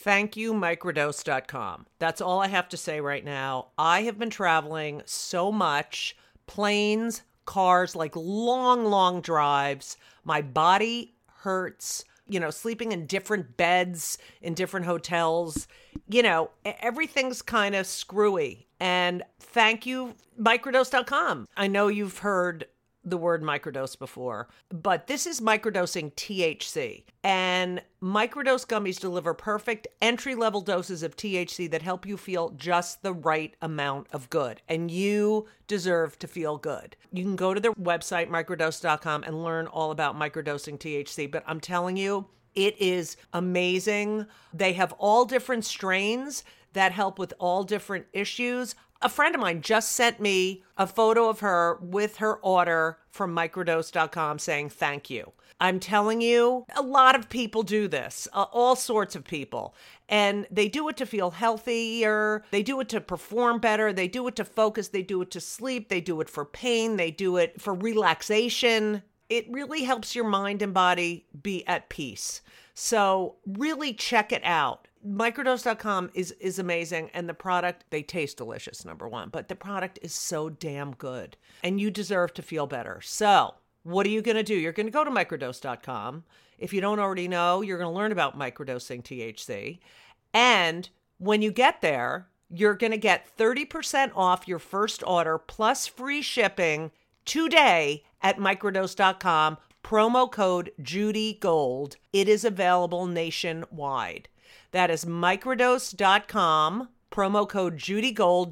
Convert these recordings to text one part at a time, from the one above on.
Thank you, microdose.com. That's all I have to say right now. I have been traveling so much, planes, cars, like long, long drives. My body hurts, sleeping in different beds in different hotels. Everything's kind of screwy. And thank you, microdose.com. I know you've heard the word microdose before, but this is microdosing THC. And microdose gummies deliver perfect entry-level doses of THC that help you feel just the right amount of good. And you deserve to feel good. You can go to their website, microdose.com, and learn all about microdosing THC. But I'm telling you, it is amazing. They have all different strains that help with all different issues. A friend of mine just sent me a photo of her with her order from microdose.com saying thank you. I'm telling you, a lot of people do this, all sorts of people. And they do it to feel healthier. They do it to perform better. They do it to focus. They do it to sleep. They do it for pain. They do it for relaxation. It really helps your mind and body be at peace. So really check it out. Microdose.com is amazing, and the product, they taste delicious, number one, but the product is so damn good, and you deserve to feel better. So what are you going to do? You're going to go to microdose.com. If you don't already know, you're going to learn about microdosing THC, and when you get there, you're going to get 30% off your first order plus free shipping today at microdose.com. Promo code JudyGold. It is available nationwide. That is microdose.com, promo code JudyGold,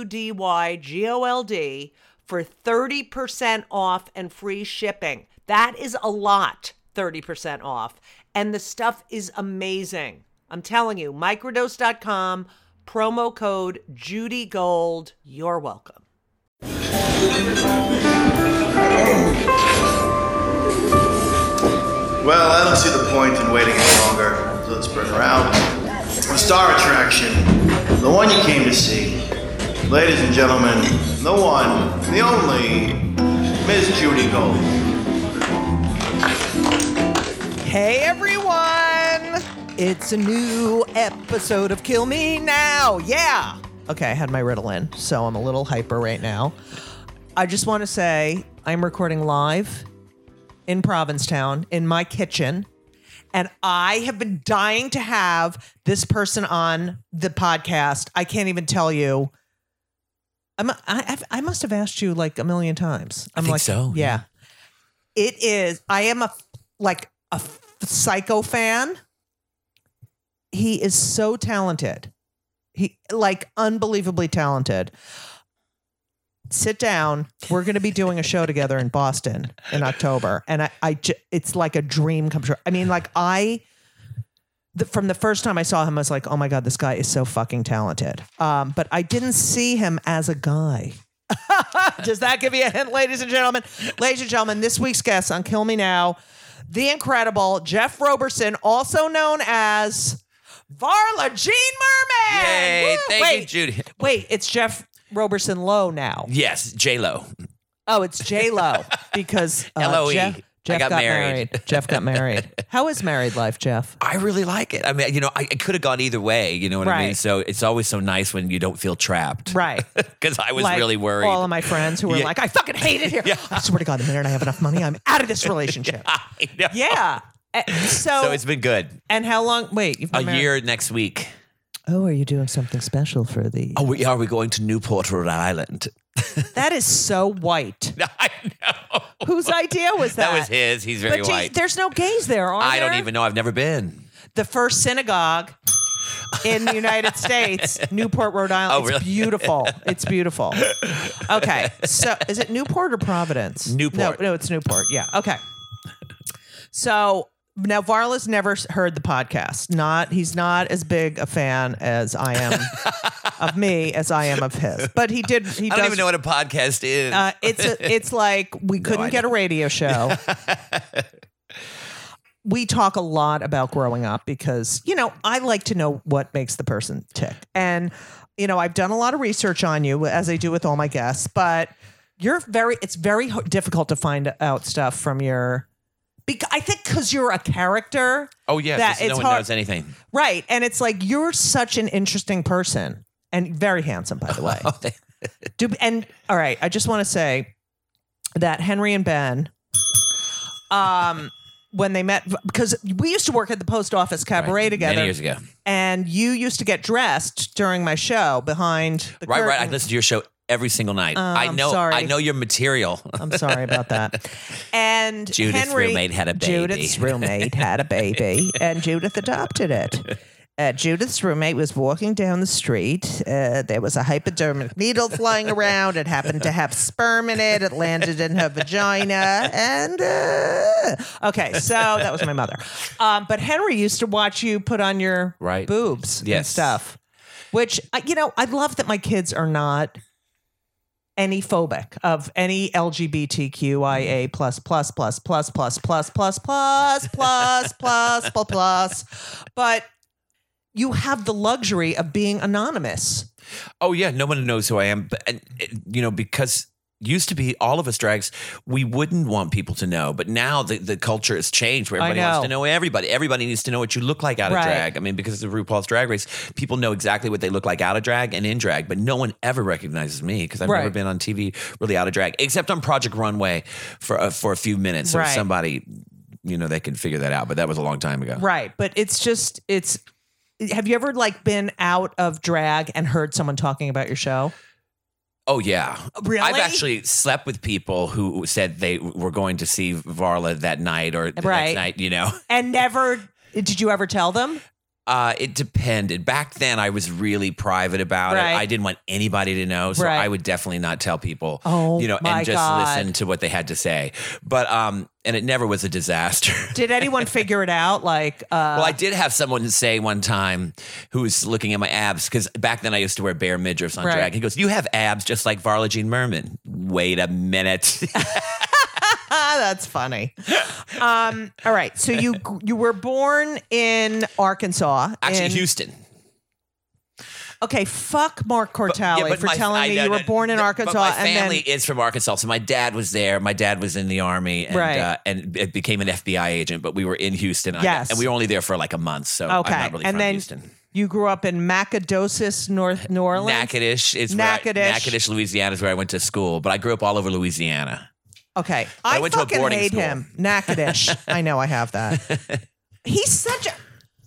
JudyGold, for 30% off and free shipping. That is a lot, 30% off. And the stuff is amazing. I'm telling you, microdose.com, promo code JudyGold. You're welcome. Well, I don't see the point in waiting any longer. So let's bring her out. The star attraction, the one you came to see. Ladies and gentlemen, the one, the only, Miss Judy Gold. Hey, everyone! It's a new episode of Kill Me Now. Yeah! Okay, I had my Ritalin, so I'm a little hyper right now. I just want to say I'm recording live in Provincetown, in my kitchen. And I have been dying to have this person on the podcast. I can't even tell you. I must have asked you like a million times. I think so. Yeah. It is. I am a psycho fan. He is so talented. He unbelievably talented. Sit down. We're going to be doing a show together in Boston in October. And it's like a dream come true. I mean, from the first time I saw him, I was like, oh my God, this guy is so fucking talented. But I didn't see him as a guy. Does that give you a hint, ladies and gentlemen? Ladies and gentlemen, this week's guest on Kill Me Now, the incredible Jeff Roberson, also known as Varla Jean Merman. Yay, thank you, Judy. Wait, it's Jeff Roberson Lowe now. Yes, J-Lo. Oh, it's J-Lo because L-O-E. Jeff got married. Jeff got married. How is married life, Jeff? I really like it. I mean, I could have gone either way. You know what I mean? So it's always so nice when you don't feel trapped. Right. Because I was really worried. All of my friends who were like, I fucking hate it here. Yeah. I swear to God, the minute I have enough money, I'm out of this relationship. I know. Yeah. So it's been good. And how long? Wait. You've been married? Year next week. Oh, are you doing something special for the... Oh, are we going to Newport, Rhode Island? That is so white. I know. Whose idea was that? That was his. He's very white. There's no gays there, are there? I don't even know. I've never been. The first synagogue in the United States, Newport, Rhode Island. Oh, really? It's beautiful. It's beautiful. Okay. So is it Newport or Providence? Newport. No, it's Newport. Yeah. Okay. So... Now, Varla's never heard the podcast. He's not as big a fan as I am of me as I am of his. But he does. I don't even know what a podcast is. It's like we couldn't get a radio show. We talk a lot about growing up because, I like to know what makes the person tick. And, I've done a lot of research on you, as I do with all my guests, but it's very difficult to find out stuff from your I think because you're a character. Oh, yeah. That No one knows anything. Right. And it's like, you're such an interesting person and very handsome, by the way. All right. I just want to say that Henry and Ben, when they met, because we used to work at the post office cabaret together. Many years ago. And you used to get dressed during my show behind the curtain. Right. I listen to your show every single night. I know your material. I'm sorry about that. And Judith's roommate had a baby. Judith's roommate had a baby, and Judith adopted it. Judith's roommate was walking down the street. There was a hypodermic needle flying around. It happened to have sperm in it. It landed in her vagina. And okay, so that was my mother. But Henry used to watch you put on your boobs and stuff, which, I love that my kids are not any phobic of any LGBTQIA plus. But you have the luxury of being anonymous. Oh, yeah. No one knows who I am. But, because used to be all of us drags, we wouldn't want people to know. But now the culture has changed where everybody wants to know everybody. Everybody needs to know what you look like out of drag. I mean, because of RuPaul's Drag Race, people know exactly what they look like out of drag and in drag. But no one ever recognizes me because I've never been on TV really out of drag, except on Project Runway for a few minutes. So somebody, they can figure that out. But that was a long time ago. Right. But it's... Have you ever been out of drag and heard someone talking about your show? Oh, yeah. Really? I've actually slept with people who said they were going to see Varla that night or the next night, And did you ever tell them? It depended. Back then, I was really private about it. I didn't want anybody to know, so I would definitely not tell people. Oh, and just listen to what they had to say. But and it never was a disaster. Did anyone figure it out? Well, I did have someone say one time who was looking at my abs because back then I used to wear bare midriffs on drag. He goes, "You have abs just like Varla Jean Merman." Wait a minute. That's funny. All right. So you were born in Arkansas. Actually, Houston. Okay, fuck Mark Cortale for telling me you were born in Arkansas. But my family is from Arkansas, so my dad was there. My dad was in the Army and it became an FBI agent, but we were in Houston. Yes. And we were only there for a month, so I'm not really from Houston. You grew up in Nacogdoches, New Orleans? Natchitoches, Louisiana is where I went to school, but I grew up all over Louisiana. Okay. I went fucking to a boarding hate school. Him. Natchitoches. I know I have that. He's such a...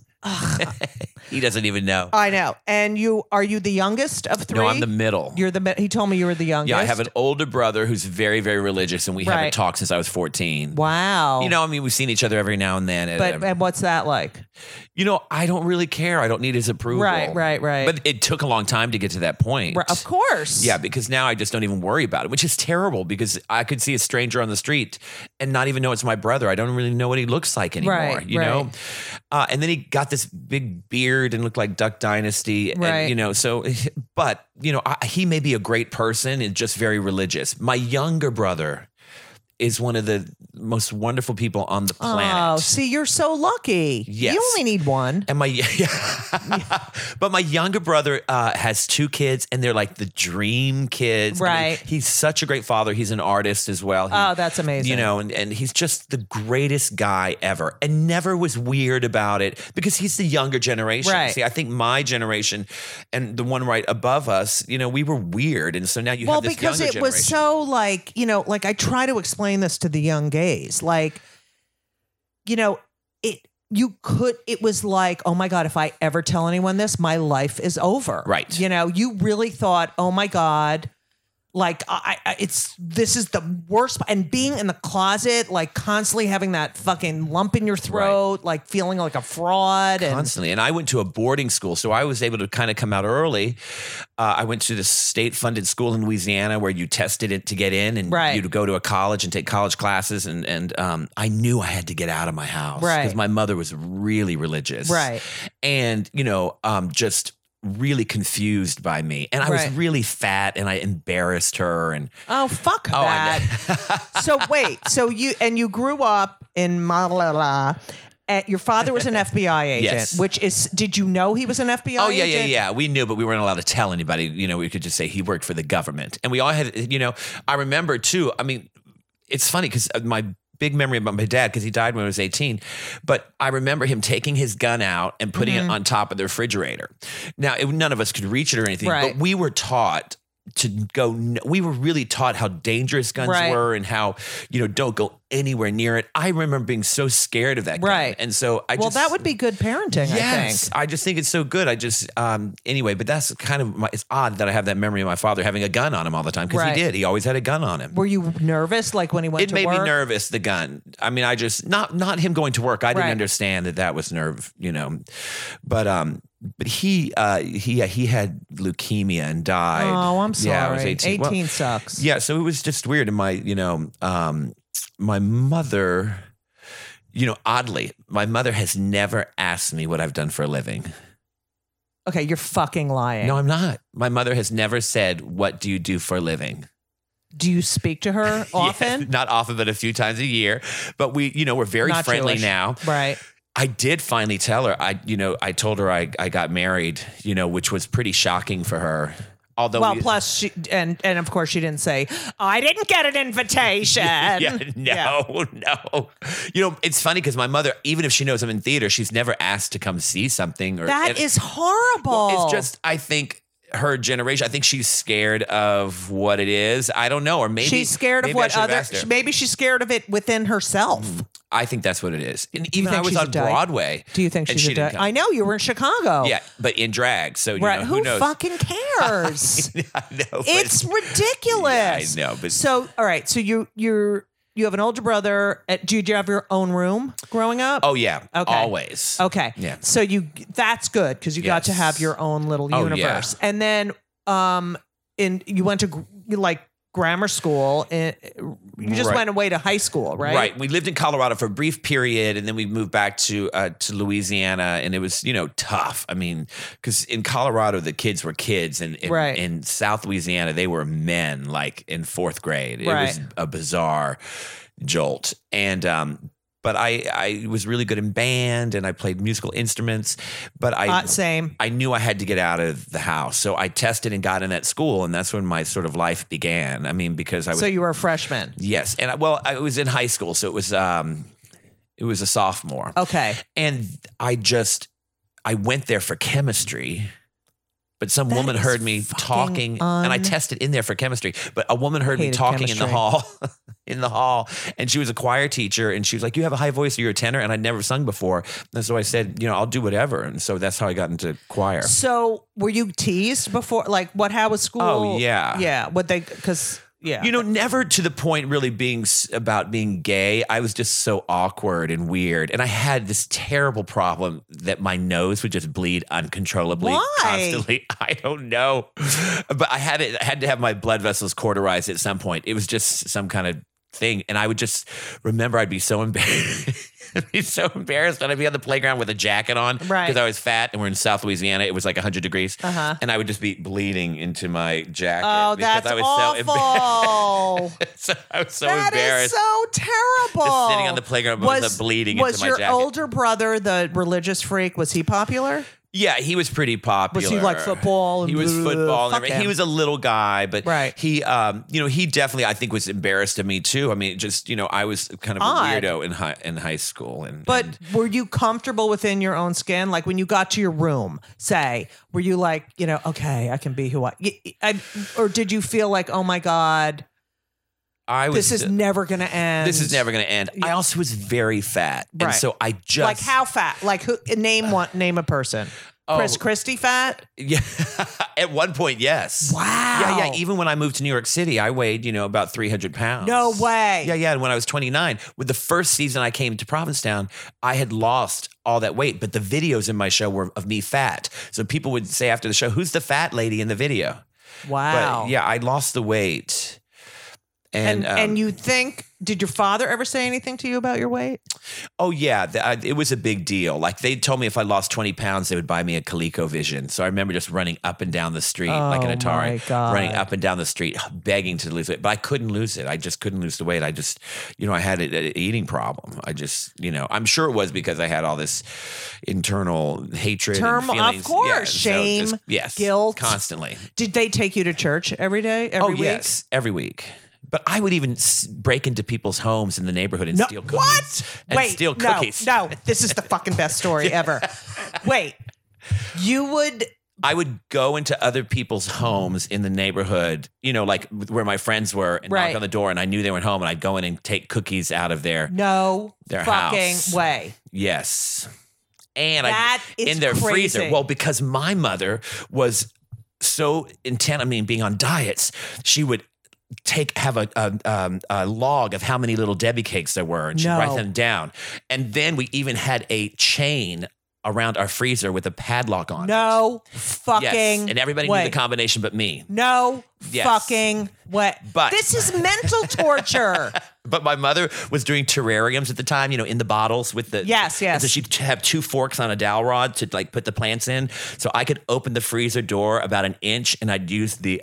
He doesn't even know. I know. And are you the youngest of three? No, I'm the middle. He told me you were the youngest. Yeah, I have an older brother who's very, very religious, and we haven't talked since I was 14. Wow. We've seen each other every now and then. And what's that like? I don't really care. I don't need his approval. Right. But it took a long time to get to that point. Right, of course. Yeah, because now I just don't even worry about it, which is terrible because I could see a stranger on the street and not even know it's my brother. I don't really know what he looks like anymore, know? And then he got this big beard and looked like Duck Dynasty. Right. And, but, he may be a great person and just very religious. My younger brother is one of the most wonderful people on the planet. Oh, see, you're so lucky. Yes. You only need one. And but my younger brother has two kids, and they're like the dream kids. Right. He's such a great father. He's an artist as well. That's amazing. And he's just the greatest guy ever, and never was weird about it because he's the younger generation. Right. See, I think my generation and the one right above us, we were weird, and so now you have this younger generation. Well, because it was so I try to explain this to the young gays, it was like, oh my God, if I ever tell anyone this, my life is over. Right. You really thought, oh my God, this is the worst. And being in the closet, constantly having that fucking lump in your throat, feeling like a fraud. Constantly. And I went to a boarding school, so I was able to kind of come out early. I went to the state-funded school in Louisiana where you tested it to get in, and you'd go to a college and take college classes. And I knew I had to get out of my house because my mother was really religious. Right. And, just really confused by me, and I was really fat, and I embarrassed her. And fuck that. So wait, you grew up in Malala. Your father was an FBI agent, yes. Did you know he was an FBI agent? Yeah. We knew, but we weren't allowed to tell anybody. We could just say he worked for the government, and we all had. I remember too. I mean, it's funny because my big memory about my dad because he died when I was 18. But I remember him taking his gun out and putting it on top of the refrigerator. Now, none of us could reach it or anything, but we were taught to go. We were really taught how dangerous guns were and how, don't go anywhere near it. I remember being so scared of that gun. And so that would be good parenting, I think. I just think it's so good. Anyway, but that's kind of it's odd that I have that memory of my father having a gun on him all the time because he did. He always had a gun on him. Were you nervous like when he went to work? It made me nervous, the gun. I mean, I just, not him going to work. I didn't understand that was nerve, but he had leukemia and died. Oh, I'm sorry. Yeah, I was 18. 18 sucks. Yeah, so it was just weird. And my mother, oddly, my mother has never asked me what I've done for a living. Okay, you're fucking lying. No, I'm not. My mother has never said, "What do you do for a living?" Do you speak to her often? Yes, not often, but a few times a year. But we're very Not friendly Jewish. now. Right. I did finally tell her. I told her I got married, which was pretty shocking for her. Although, plus she and of course she didn't say I didn't get an invitation. No. It's funny because my mother, even if she knows I'm in theater, she's never asked to come see something. That is horrible. Well, it's just, I think, her generation. I think she's scared of what it is. I don't know, or maybe she's scared of what other. Maybe she's scared of it within herself. I think that's what it is. And even I was on Broadway. Do you think she's a dyke? I know you were in Chicago. Yeah, but in drag. So who knows? Fucking cares? I know. It's ridiculous. Yeah, I know. But so all right. So you have an older brother. Did you have your own room growing up? Oh yeah. Okay. Always. Okay. Yeah. So that's good because you got to have your own little universe. Yeah. And then you went to grammar school and you just went away to high school, right? Right. We lived in Colorado for a brief period and then we moved back to Louisiana, and it was, tough. I mean, because in Colorado, the kids were kids, and in South Louisiana, they were men, like in fourth grade. It was a bizarre jolt. And, but I was really good in band and I played musical instruments, but same. I knew I had to get out of the house. So I tested and got in at school, and that's when my sort of life began. I mean, because I was. So you were a freshman? Yes. And I was in high school. So it was a sophomore. Okay. And I went there for chemistry. But some woman heard me talking, and I tested in there for chemistry. But a woman heard me talking chemistry. in the hall, and she was a choir teacher, and she was like, "You have a high voice, you're a tenor," and I'd never sung before. And so I said, I'll do whatever. And so that's how I got into choir. So were you teased before? Like, how was school? Oh yeah, yeah. Yeah. Never to the point really being about being gay. I was just so awkward and weird. And I had this terrible problem that my nose would just bleed uncontrollably. Why? Constantly. I don't know. But I had to have my blood vessels cauterized at some point. It was just some kind of thing. And I would just remember I'd be so embarrassed. I'd be so embarrassed when I'd be on the playground with a jacket on because I was fat, and we're in South Louisiana. It was like 100 degrees. And I would just be bleeding into my jacket. Oh, because that's I was awful. so I was so that embarrassed. That is so terrible. Just sitting on the playground with bleeding into my jacket. Was your older brother the religious freak? Was he popular? Yeah, he was pretty popular. Was he like football? He was football. He was a little guy, but he, he definitely, I think, was embarrassed of me too. I mean, just I was kind of a weirdo in high school. But were you comfortable within your own skin? Like when you got to your room, were you like, okay, I can be who or did you feel like, oh my God, this is never going to end? This is never going to end. I also was very fat. And so I just. Like how fat? Like who? Name a person. Chris Christie fat? Yeah. At one point, yes. Wow. Yeah. Even when I moved to New York City, I weighed, about 300 pounds. No way. Yeah. And when I was 29, with the first season I came to Provincetown, I had lost all that weight. But the videos in my show were of me fat. So people would say after the show, "Who's the fat lady in the video?" Wow. But yeah, I lost the weight. And you think, did your father ever say anything to you about your weight? Oh, yeah. It was a big deal. Like they told me if I lost 20 pounds, they would buy me a ColecoVision. So I remember just running up and down the street like an Atari, running up and down the street, begging to lose it. But I couldn't lose it. I just couldn't lose the weight. I just, I had an eating problem. I just, I'm sure it was because I had all this internal hatred and feelings. Of course. Shame, yes, guilt. Constantly. Did they take you to church every day, every week? Yes, every week. But I would even break into people's homes in the neighborhood and steal cookies. What? And Wait, steal cookies. No, this is the fucking best story ever. Wait, I would go into other people's homes in the neighborhood, like where my friends were, and knock on the door, and I knew they weren't home, and I'd go in and take cookies out of their fucking house. way. Yes. And that is in their crazy. freezer. Well, because my mother was so intent on being on diets, she would have a log of how many little Debbie cakes there were, and she'd write them down. And then we even had a chain around our freezer with a padlock on it. No fucking yes. And everybody knew the combination but me. No fucking way. But this is mental torture. But my mother was doing terrariums at the time, in the bottles with the... Yes. So she'd have 2 forks on a dowel rod to put the plants in. So I could open the freezer door about an inch, and I'd use the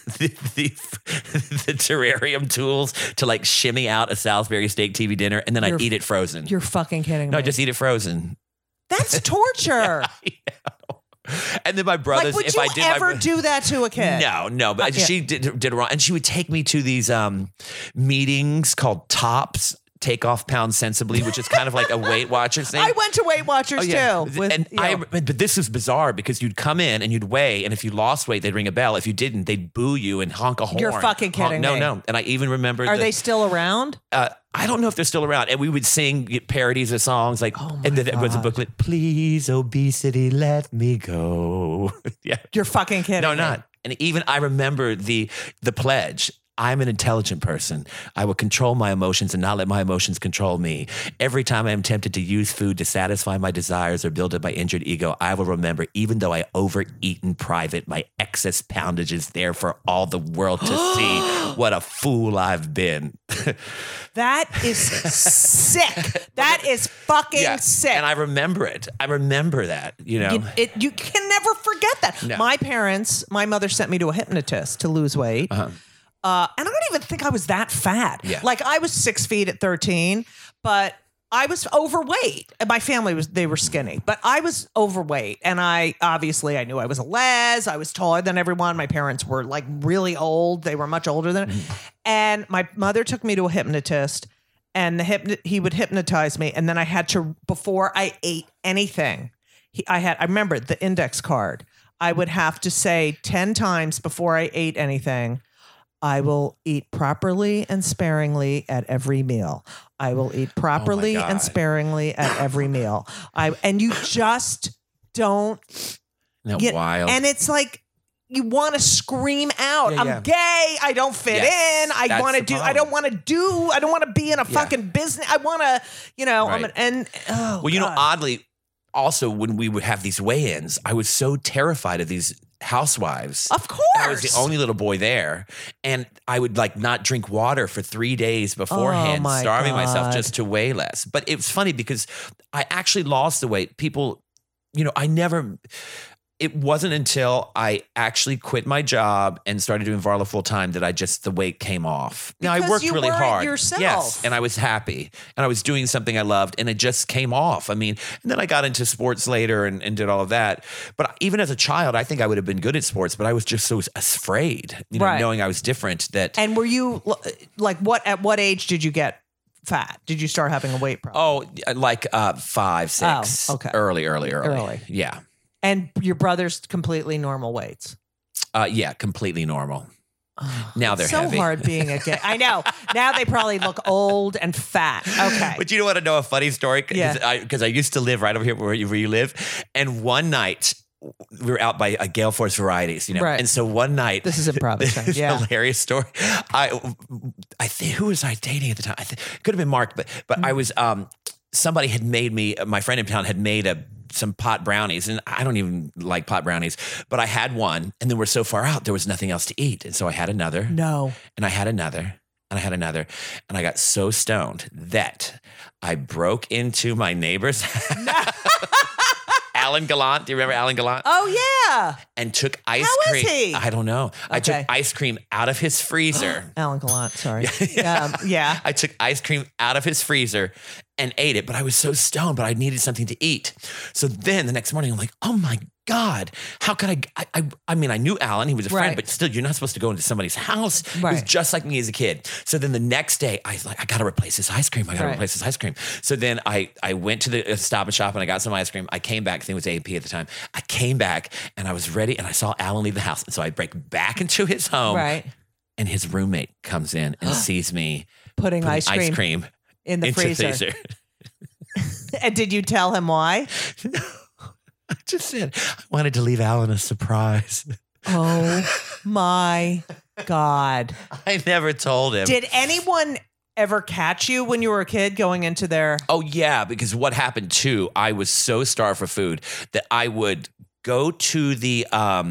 terrarium tools to shimmy out a Salisbury steak TV dinner, and then I'd eat it frozen. You're fucking kidding me. No, just eat it frozen. That's torture. And then my brothers, would you ever do that to a kid? No, but she did it wrong. And she would take me to these meetings called TOPS, Take Off Pounds Sensibly, which is kind of like a Weight Watchers thing. I went to Weight Watchers too. But this was bizarre because you'd come in and you'd weigh, and if you lost weight, they'd ring a bell. If you didn't, they'd boo you and honk a horn. You're fucking kidding me. No. And I even remember. Are they still around? I don't know if they're still around. And we would sing parodies of songs and then it was a booklet. Please, obesity, let me go. Yeah. You're fucking kidding. No, not. And even I remember the pledge. I'm an intelligent person. I will control my emotions and not let my emotions control me. Every time I am tempted to use food to satisfy my desires or build up my injured ego, I will remember, even though I overeat in private, my excess poundage is there for all the world to see. What a fool I've been. That is sick. That is fucking sick. And I remember it. I remember that, You can never forget that. No. My mother sent me to a hypnotist to lose weight. Uh-huh. And I don't even think I was that fat. Yeah. I was 6 feet at 13, but I was overweight. And my family they were skinny, but I was overweight. And I knew I was a les. I was taller than everyone. My parents were really old. They were much older than And my mother took me to a hypnotist, and he would hypnotize me. And then I had to, before I ate anything, I remember the index card. I would have to say 10 times before I ate anything, I will eat properly and sparingly at every meal. I will eat properly and sparingly at every meal. And you just don't get wild. And it's you want to scream out. I'm gay. I don't fit in. I want to do. I don't want to do. I don't want to be in a fucking business. I want to. Right. Oddly, also when we would have these weigh-ins, I was so terrified of these housewives. Of course. I was the only little boy there, and I would not drink water for 3 days beforehand, starving myself just to weigh less. But it was funny because I actually lost the weight. People, it wasn't until I actually quit my job and started doing Varla full time that the weight came off. Now I worked really hard. Yourself. Yes, and I was happy, and I was doing something I loved, and it just came off. And then I got into sports later and did all of that. But even as a child, I think I would have been good at sports, but I was just so afraid, knowing I was different. And were you at what age did you get fat? Did you start having a weight problem? 5, 6. Oh, okay. Early. Yeah. And your brother's completely normal weights? Yeah, completely normal. Now they're so heavy. So hard being a gay. I know. Now they probably look old and fat. Okay. But you want to know a funny story? Because I used to live right over here where you live. And one night, we were out by Gale Force Varieties, Right. And so one night, this is improv. This is a hilarious story. I think, who was I dating at the time? It could have been Mark, but I was. Somebody had made me. My friend in town had made some pot brownies, and I don't even like pot brownies, but I had one, and then we're so far out, there was nothing else to eat, and so I had another. No, and I had another. And I had another, and I got so stoned that I broke into my neighbor's house. Alan Gallant. Do you remember Alan Gallant? Oh, yeah. And took ice cream. How is he? I don't know. Okay. I took ice cream out of his freezer. Alan Gallant, sorry. Yeah. I took ice cream out of his freezer and ate it, but I was so stoned, but I needed something to eat. So then the next morning I'm like, oh my God, how could I mean, I knew Alan, he was a friend, but still, you're not supposed to go into somebody's house. Right. He was just like me as a kid. So then the next day I was like, I got to replace this ice cream. Replace this ice cream. So then I went to the Stop and Shop and I got some ice cream. I came back, I think it was A&P at the time. I came back and I was ready and I saw Alan leave the house. And so I break back into his home. Right. And his roommate comes in and sees me putting ice cream in the freezer. And did you tell him why? I just said, I wanted to leave Alan a surprise. Oh my God. I never told him. Did anyone ever catch you when you were a kid going into their... Oh yeah, because what happened too, I was so starved for food that I would go to the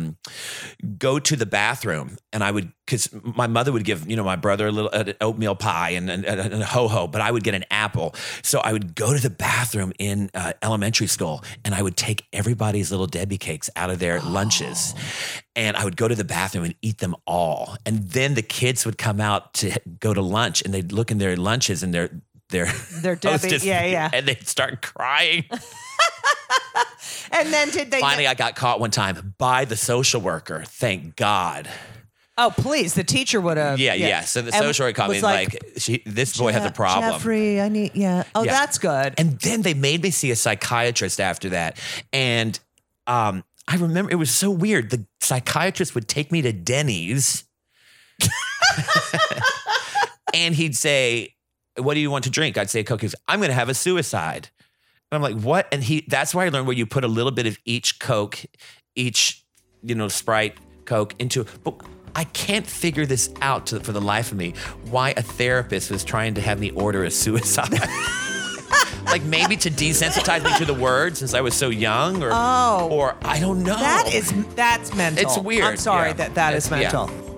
bathroom and I would, because my mother would give, my brother a little oatmeal pie and a ho-ho, but I would get an apple. So I would go to the bathroom in elementary school and I would take everybody's little Debbie cakes out of their lunches and I would go to the bathroom and eat them all. And then the kids would come out to go to lunch and they'd look in their lunches and their Debbie, yeah. And they'd start crying. And then did they... Finally, I got caught one time by the social worker. Thank God. Oh, please. The teacher would have... Yeah. So the social worker caught me like this boy has a problem. Jeffrey, I need... Yeah. Oh, yeah. That's good. And then they made me see a psychiatrist after that. And I remember it was so weird. The psychiatrist would take me to Denny's. And he'd say, what do you want to drink? I'd say Coke. He goes, I'm going to have a suicide. And I'm like, what? And that's where I learned where you put a little bit of each Coke, each, Sprite, Coke into, but I can't figure this out for the life of me, why a therapist was trying to have me order a suicide. Like maybe to desensitize me to the words since I was so young or I don't know. That's mental. It's weird. I'm sorry that is mental. Yeah.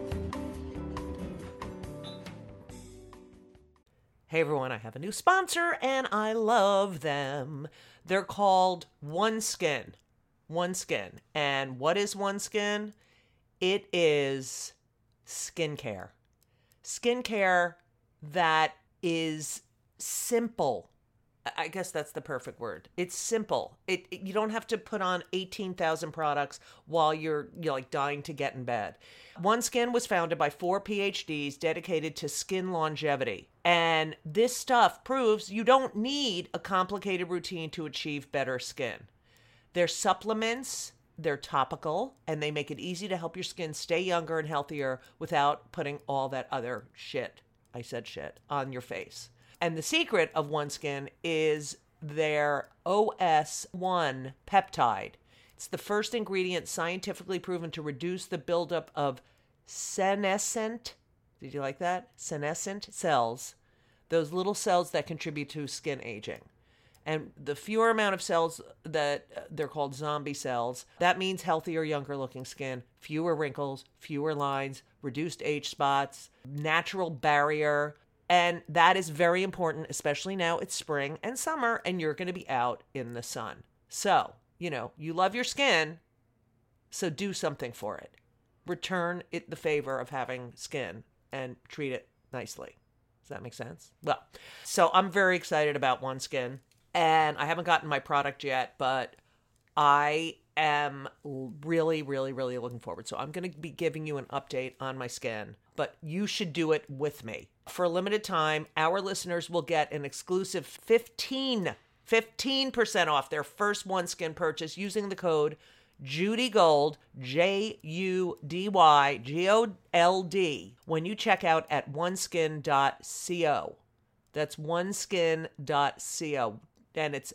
Hey everyone, I have a new sponsor and I love them. They're called OneSkin. OneSkin. And what is OneSkin? It is skincare. Skincare that is simple. I guess that's the perfect word. It's simple. You don't have to put on 18,000 products while you're like dying to get in bed. OneSkin was founded by 4 PhDs dedicated to skin longevity. And this stuff proves you don't need a complicated routine to achieve better skin. They're supplements, they're topical, and they make it easy to help your skin stay younger and healthier without putting all that other shit, I said shit, on your face. And the secret of OneSkin is their OS1 peptide. It's the first ingredient scientifically proven to reduce the buildup of senescent, did you like that? Senescent cells, those little cells that contribute to skin aging. And the fewer amount of cells that they're called zombie cells, that means healthier, younger looking skin, fewer wrinkles, fewer lines, reduced age spots, natural barrier. And that is very important, especially now it's spring and summer and you're going to be out in the sun. So, you love your skin, so do something for it. Return it the favor of having skin and treat it nicely. Does that make sense? Well, so I'm very excited about OneSkin and I haven't gotten my product yet, but I am really, really, really looking forward. So I'm going to be giving you an update on my skin, but you should do it with me. For a limited time, our listeners will get an exclusive 15% off their first OneSkin purchase using the code JudyGold, JUDYGOLD, when you check out at oneskin.co. That's oneskin.co. And it's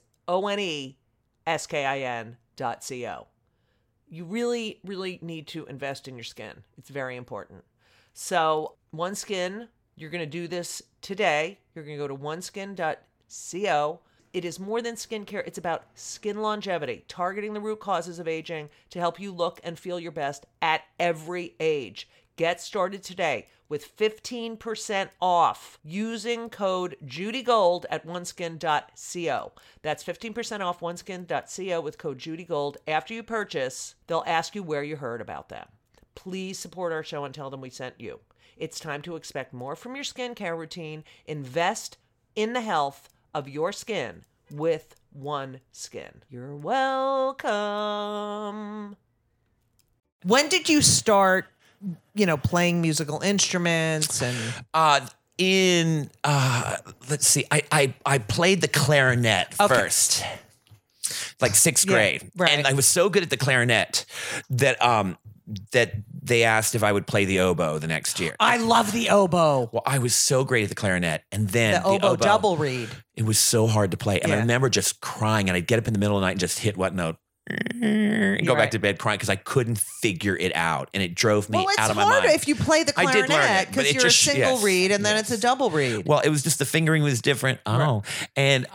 ONESKIN.co. You really, really need to invest in your skin. It's very important. So, OneSkin, you're going to do this today. You're going to go to oneskin.co. It is more than skincare. It's about skin longevity, targeting the root causes of aging to help you look and feel your best at every age. Get started today with 15% off using code JudyGold at oneskin.co. That's 15% off oneskin.co with code JudyGold. After you purchase, they'll ask you where you heard about them. Please support our show and tell them we sent you. It's time to expect more from your skincare routine. Invest in the health of your skin with OneSkin. You're welcome. When did you start, playing musical instruments and let's see, I played the clarinet first, like 6th grade, right. And I was so good at the clarinet that they asked if I would play the oboe the next year. I love the oboe. Well, I was so great at the clarinet, and then the oboe double reed. It was so hard to play, and I remember just crying, and I'd get up in the middle of the night and just hit what note. And go back to bed crying because I couldn't figure it out, and it drove me out of my mind. It's harder if you play the clarinet because you're a single reed and then it's a double reed. Well, it was just the fingering was different. And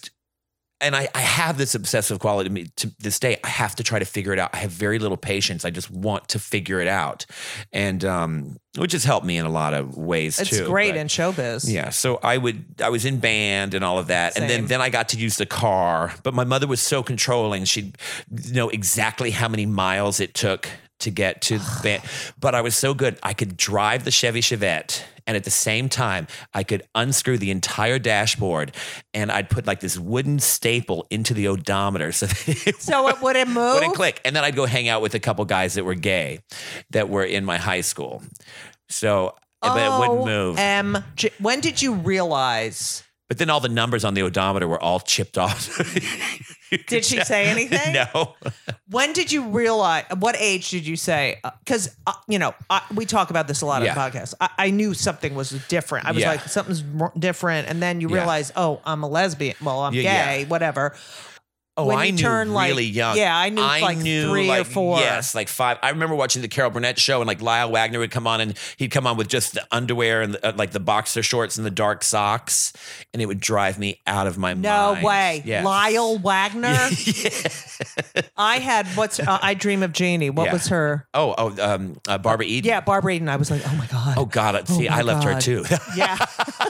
I have this obsessive quality to me to this day. I have to try to figure it out. I have very little patience. I just want to figure it out, and which has helped me in a lot of ways too. It's great in showbiz. Yeah, so I was in band and all of that, Same. and then I got to use the car. But my mother was so controlling; she'd know exactly how many miles it took to get to the band. But I was so good; I could drive the Chevy Chevette. And at the same time, I could unscrew the entire dashboard, and I'd put like this wooden staple into the odometer so it wouldn't move? Wouldn't click. And then I'd go hang out with a couple guys that were gay that were in my high school. So, but it wouldn't move. When did you realize? But then all the numbers on the odometer were all chipped off. Did she say anything? No. When did you realize, what age did you say? Because, we talk about this a lot on the podcast. I knew something was different. I was like, something's different. And then you realize, I'm a lesbian. Well, I'm gay, whatever. Oh, when I knew really young. Yeah, I knew 3 or 4. Yes, like 5. I remember watching the Carol Burnett show, and like Lyle Wagner would come on, and he'd come on with just the underwear and like the boxer shorts and the dark socks, and it would drive me out of my mind. No way. Yeah. Lyle Wagner? Yeah. I had, I Dream of Jeannie. What was her? Barbara Eden. Yeah, Barbara Eden. I was like, oh my God. Oh God. See, I loved her too. Yeah.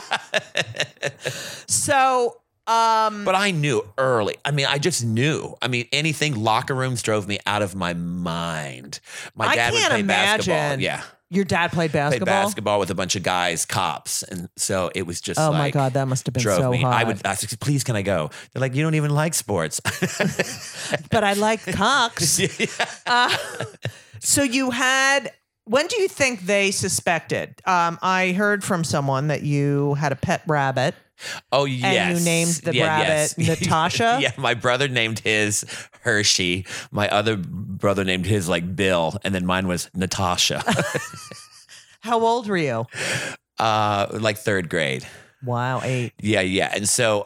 So... but I knew early. I mean, I just knew. I mean, anything locker rooms drove me out of my mind. My dad would play basketball. Yeah. Your dad played basketball? Played basketball with a bunch of guys, cops. And so it was just my God, that must have been so hot. I would ask, please, can I go? They're like, you don't even like sports. But I like cocks. So you had... When do you think they suspected? I heard from someone that you had a pet rabbit. Oh, yes. And you named the rabbit Natasha? Yeah, my brother named his Hershey. My other brother named his like Bill. And then mine was Natasha. How old were you? Like 3rd grade. Wow, 8. Yeah. And so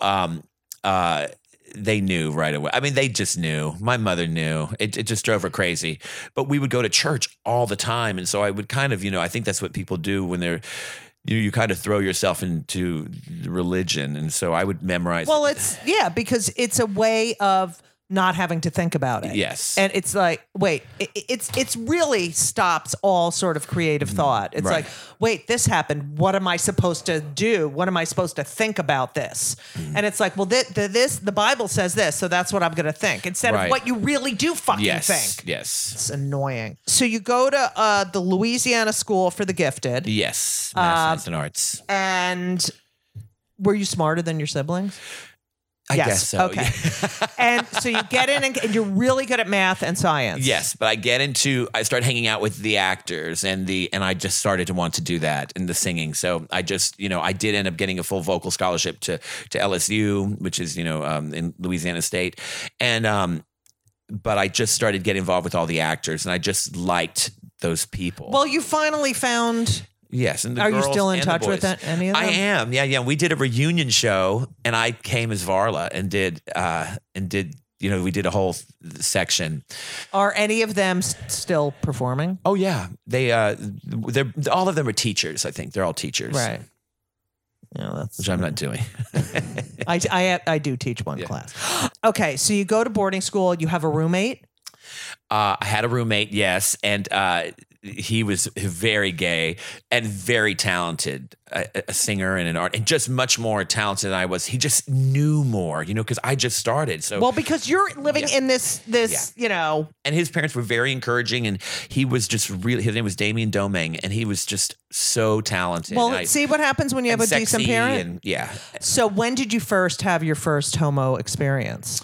they knew right away. I mean, they just knew. My mother knew. It just drove her crazy. But we would go to church all the time. And so I would kind of, I think that's what people do when they're... You kind of throw yourself into religion. And so I would memorize. Well, because it's a way of not having to think about it. Yes. And it's like, wait, it's really stops all sort of creative thought. It's like, wait, this happened. What am I supposed to do? What am I supposed to think about this? And it's like, well, the Bible says this, so that's what I'm going to think instead of what you really do fucking think. Yes. It's annoying. So you go to the Louisiana School for the Gifted. Yes. Math, Science, and Arts. And were you smarter than your siblings? I guess so. Okay. And so you get in and you're really good at math and science. Yes, but I start hanging out with the actors and I just started to want to do that in the singing. So I just, I did end up getting a full vocal scholarship to LSU, which is, in Louisiana State. And, but I just started getting involved with all the actors and I just liked those people. Well, you finally found... Yes, and are you still in touch with any of them? I am. Yeah. We did a reunion show, and I came as Varla and did. We did a whole section. Are any of them still performing? Oh yeah, they're all of them are teachers. I think they're all teachers, right? Yeah, which I'm not doing. I do teach one class. Okay, so you go to boarding school. You have a roommate. I had a roommate, yes, and he was very gay and very talented, a singer and an art, and just much more talented than I was. He just knew more, because I just started. So because you're living in this, And his parents were very encouraging, and he was just really. His name was Damien Domingue, and he was just so talented. Well, see what happens when you have a decent parent. And, So when did you first have your first homo experience?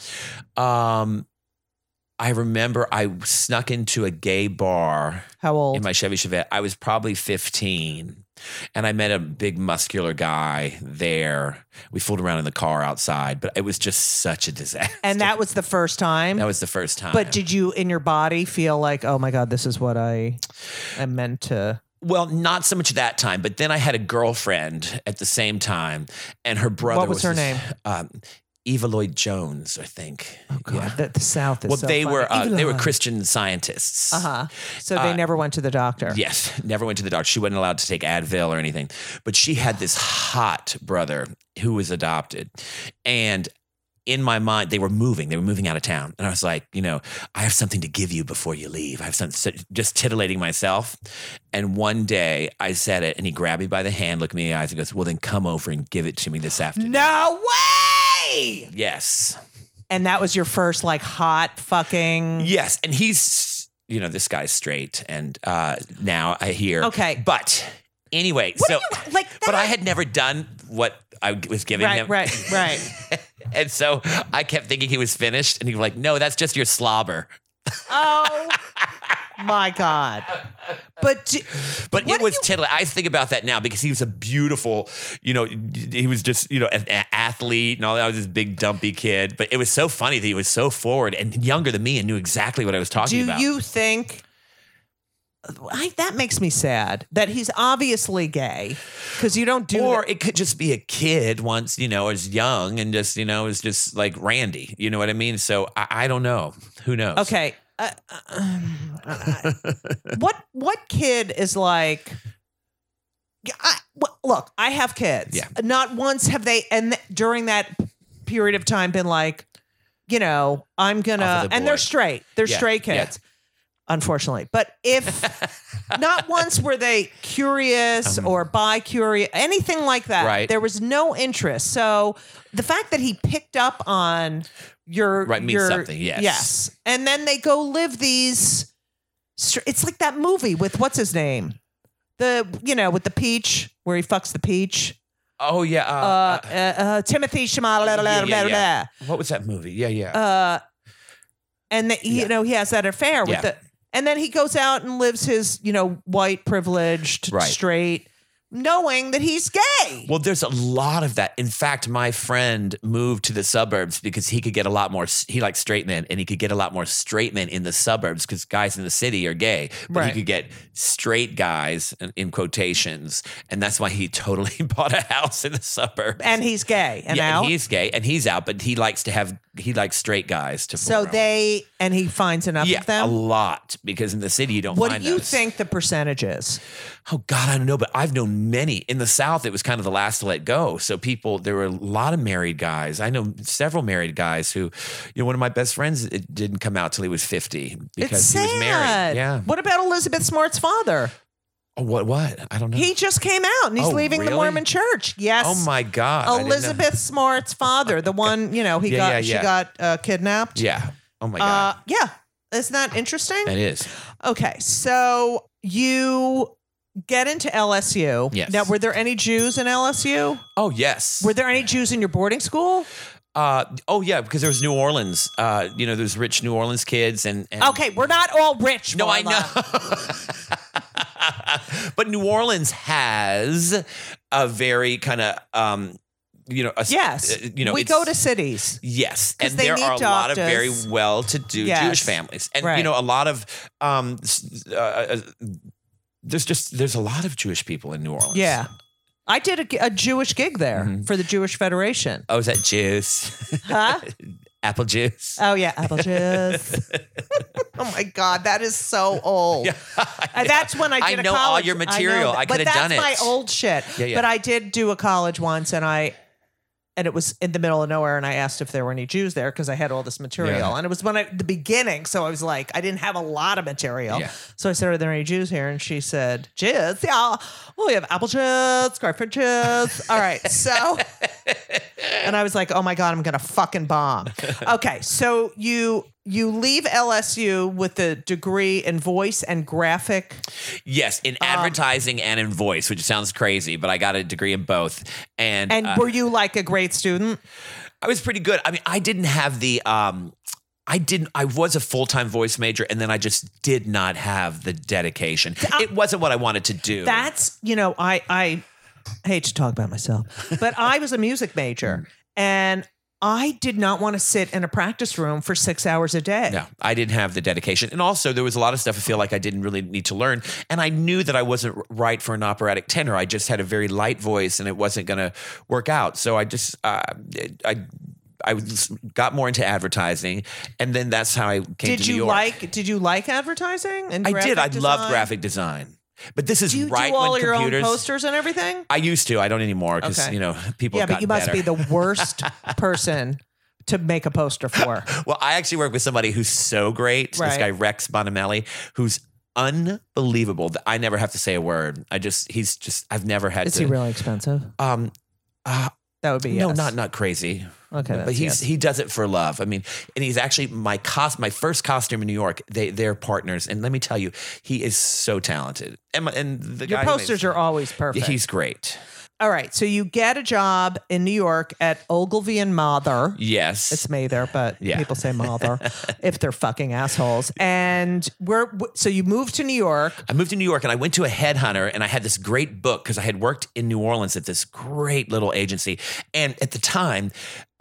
I remember I snuck into a gay bar. How old? In my Chevy Chevette. I was probably 15. And I met a big muscular guy there. We fooled around in the car outside, but it was just such a disaster. And that was the first time? That was the first time. But did you, in your body, feel like, oh my God, this is what I am meant to... Well, not so much that time, but then I had a girlfriend at the same time, and her brother What was her name? Eva Lloyd Jones, I think. Oh God, the South is so they funny. They were Christian scientists. So they never went to the doctor. Yes, never went to the doctor. She wasn't allowed to take Advil or anything. But she had this hot brother who was adopted, and in my mind, they were moving out of town. And I was like, I have something to give you before you leave. I have something, just titillating myself. And one day I said it, and he grabbed me by the hand, looked me in the eyes, and goes, well, then come over and give it to me this afternoon. No way! Yes. And that was your first hot fucking... Yes. And he's, this guy's straight. And now I hear. Okay. But anyway, but I had never done what I was giving him. Right. And so I kept thinking he was finished, and he was like, no, that's just your slobber. Oh my God. But it was titillating. I think about that now because he was a beautiful, he was just, an athlete and all that. I was this big dumpy kid, but it was so funny that he was so forward and younger than me and knew exactly what I was talking about. Do you think... that makes me sad that he's obviously gay because you don't do or it could just be a kid once, is young and just, is just like Randy. You know what I mean? So I don't know. Who knows? Okay. What kid is like, look, I have kids. Yeah. Not once have they, and during that period of time been like, I'm gonna, and they're straight. They're straight kids. Yeah. Unfortunately. But if not once were they curious or bi-curious, anything like that. Right. There was no interest. So the fact that he picked up on means something, yes. Yes. And then they go live these, it's like that movie with, what's his name? With the peach, where he fucks the peach. Oh, yeah. Timothy Chalamet. What was that movie? Yeah. And he has that affair with and then he goes out and lives his, white, privileged, straight, knowing that he's gay. Well, there's a lot of that. In fact, my friend moved to the suburbs because he could get a lot more, he likes straight men, and he could get a lot more straight men in the suburbs because guys in the city are gay. But he could get straight guys, in quotations, and that's why he totally bought a house in the suburbs. And he's gay and out? And he's gay and he's out, but he likes straight guys to fool around. And he finds enough of them? A lot, because in the city you don't find What do you think the percentage is? Oh, God, I don't know, but I've known many. In the South, it was kind of the last to let go. So there were a lot of married guys. I know several married guys who, one of my best friends, it didn't come out till he was 50 because he was married. Yeah. What about Elizabeth Smart's father? Oh, what? I don't know. He just came out and he's leaving the Mormon church. Yes. Oh my God. Elizabeth Smart's father, the one, she got kidnapped. Yeah. Oh my God. Yeah. Isn't that interesting? It is. Okay. So you get into LSU. Yes. Now, were there any Jews in LSU? Oh, yes. Were there any Jews in your boarding school? Oh yeah, because there was New Orleans. There's rich New Orleans kids and okay, we're not all rich. No, Marla. I know. But New Orleans has a very kind of yes. We go to cities. Yes, and there are a lot of very well-to-do Jewish families, and a lot of there's a lot of Jewish people in New Orleans. Yeah. I did a Jewish gig there for the Jewish Federation. Oh, is that juice? Huh? Apple juice. Oh, yeah, apple juice. Oh, my God, that is so old. Yeah, that's when I did I know all your material. I could have done it. But that's my old shit. Yeah. But I did do a college once, and and it was in the middle of nowhere. And I asked if there were any Jews there because I had all this material. Yeah. And it was the beginning. So I was like, I didn't have a lot of material. Yeah. So I said, are there any Jews here? And she said, Jews? Yeah. Well, we have apple Jews, Garfield Jews. All right. So, and I was like, oh my God, I'm going to fucking bomb. Okay. So you leave LSU with a degree in voice and graphic. Yes, in advertising and in voice, which sounds crazy, but I got a degree in both. And were you like a great student? I was pretty good. I mean, I didn't have the I was a full-time voice major, and then I just did not have the dedication. It wasn't what I wanted to do. That's, I hate to talk about myself, but I was a music major, and I did not want to sit in a practice room for 6 hours a day. No, I didn't have the dedication. And also, there was a lot of stuff I feel like I didn't really need to learn. And I knew that I wasn't right for an operatic tenor. I just had a very light voice, and it wasn't going to work out. So I just, I got more into advertising, and then that's how I came to New York. Did you like advertising? And I did. I loved graphic design. But this is do you right do all when your computers. Own posters and everything? I used to. I don't anymore because people. Yeah, but you must better. be the worst person to make a poster for. Well, I actually work with somebody who's so great. Right. This guy Rex Bonamelli, who's unbelievable. I never have to say a word. I've never had. Is he really expensive? That would be no, yes. not crazy. Okay, but he does it for love. I mean, and he's actually my first costume in New York. They're partners, and let me tell you, he is so talented. And the your guy posters are always perfect. He's great. All right, so you get a job in New York at Ogilvy and Mather. Yes, it's Mather, but yeah. people say Mather if they're fucking assholes. And so you moved to New York. I moved to New York, and I went to a headhunter, and I had this great book because I had worked in New Orleans at this great little agency, and at the time,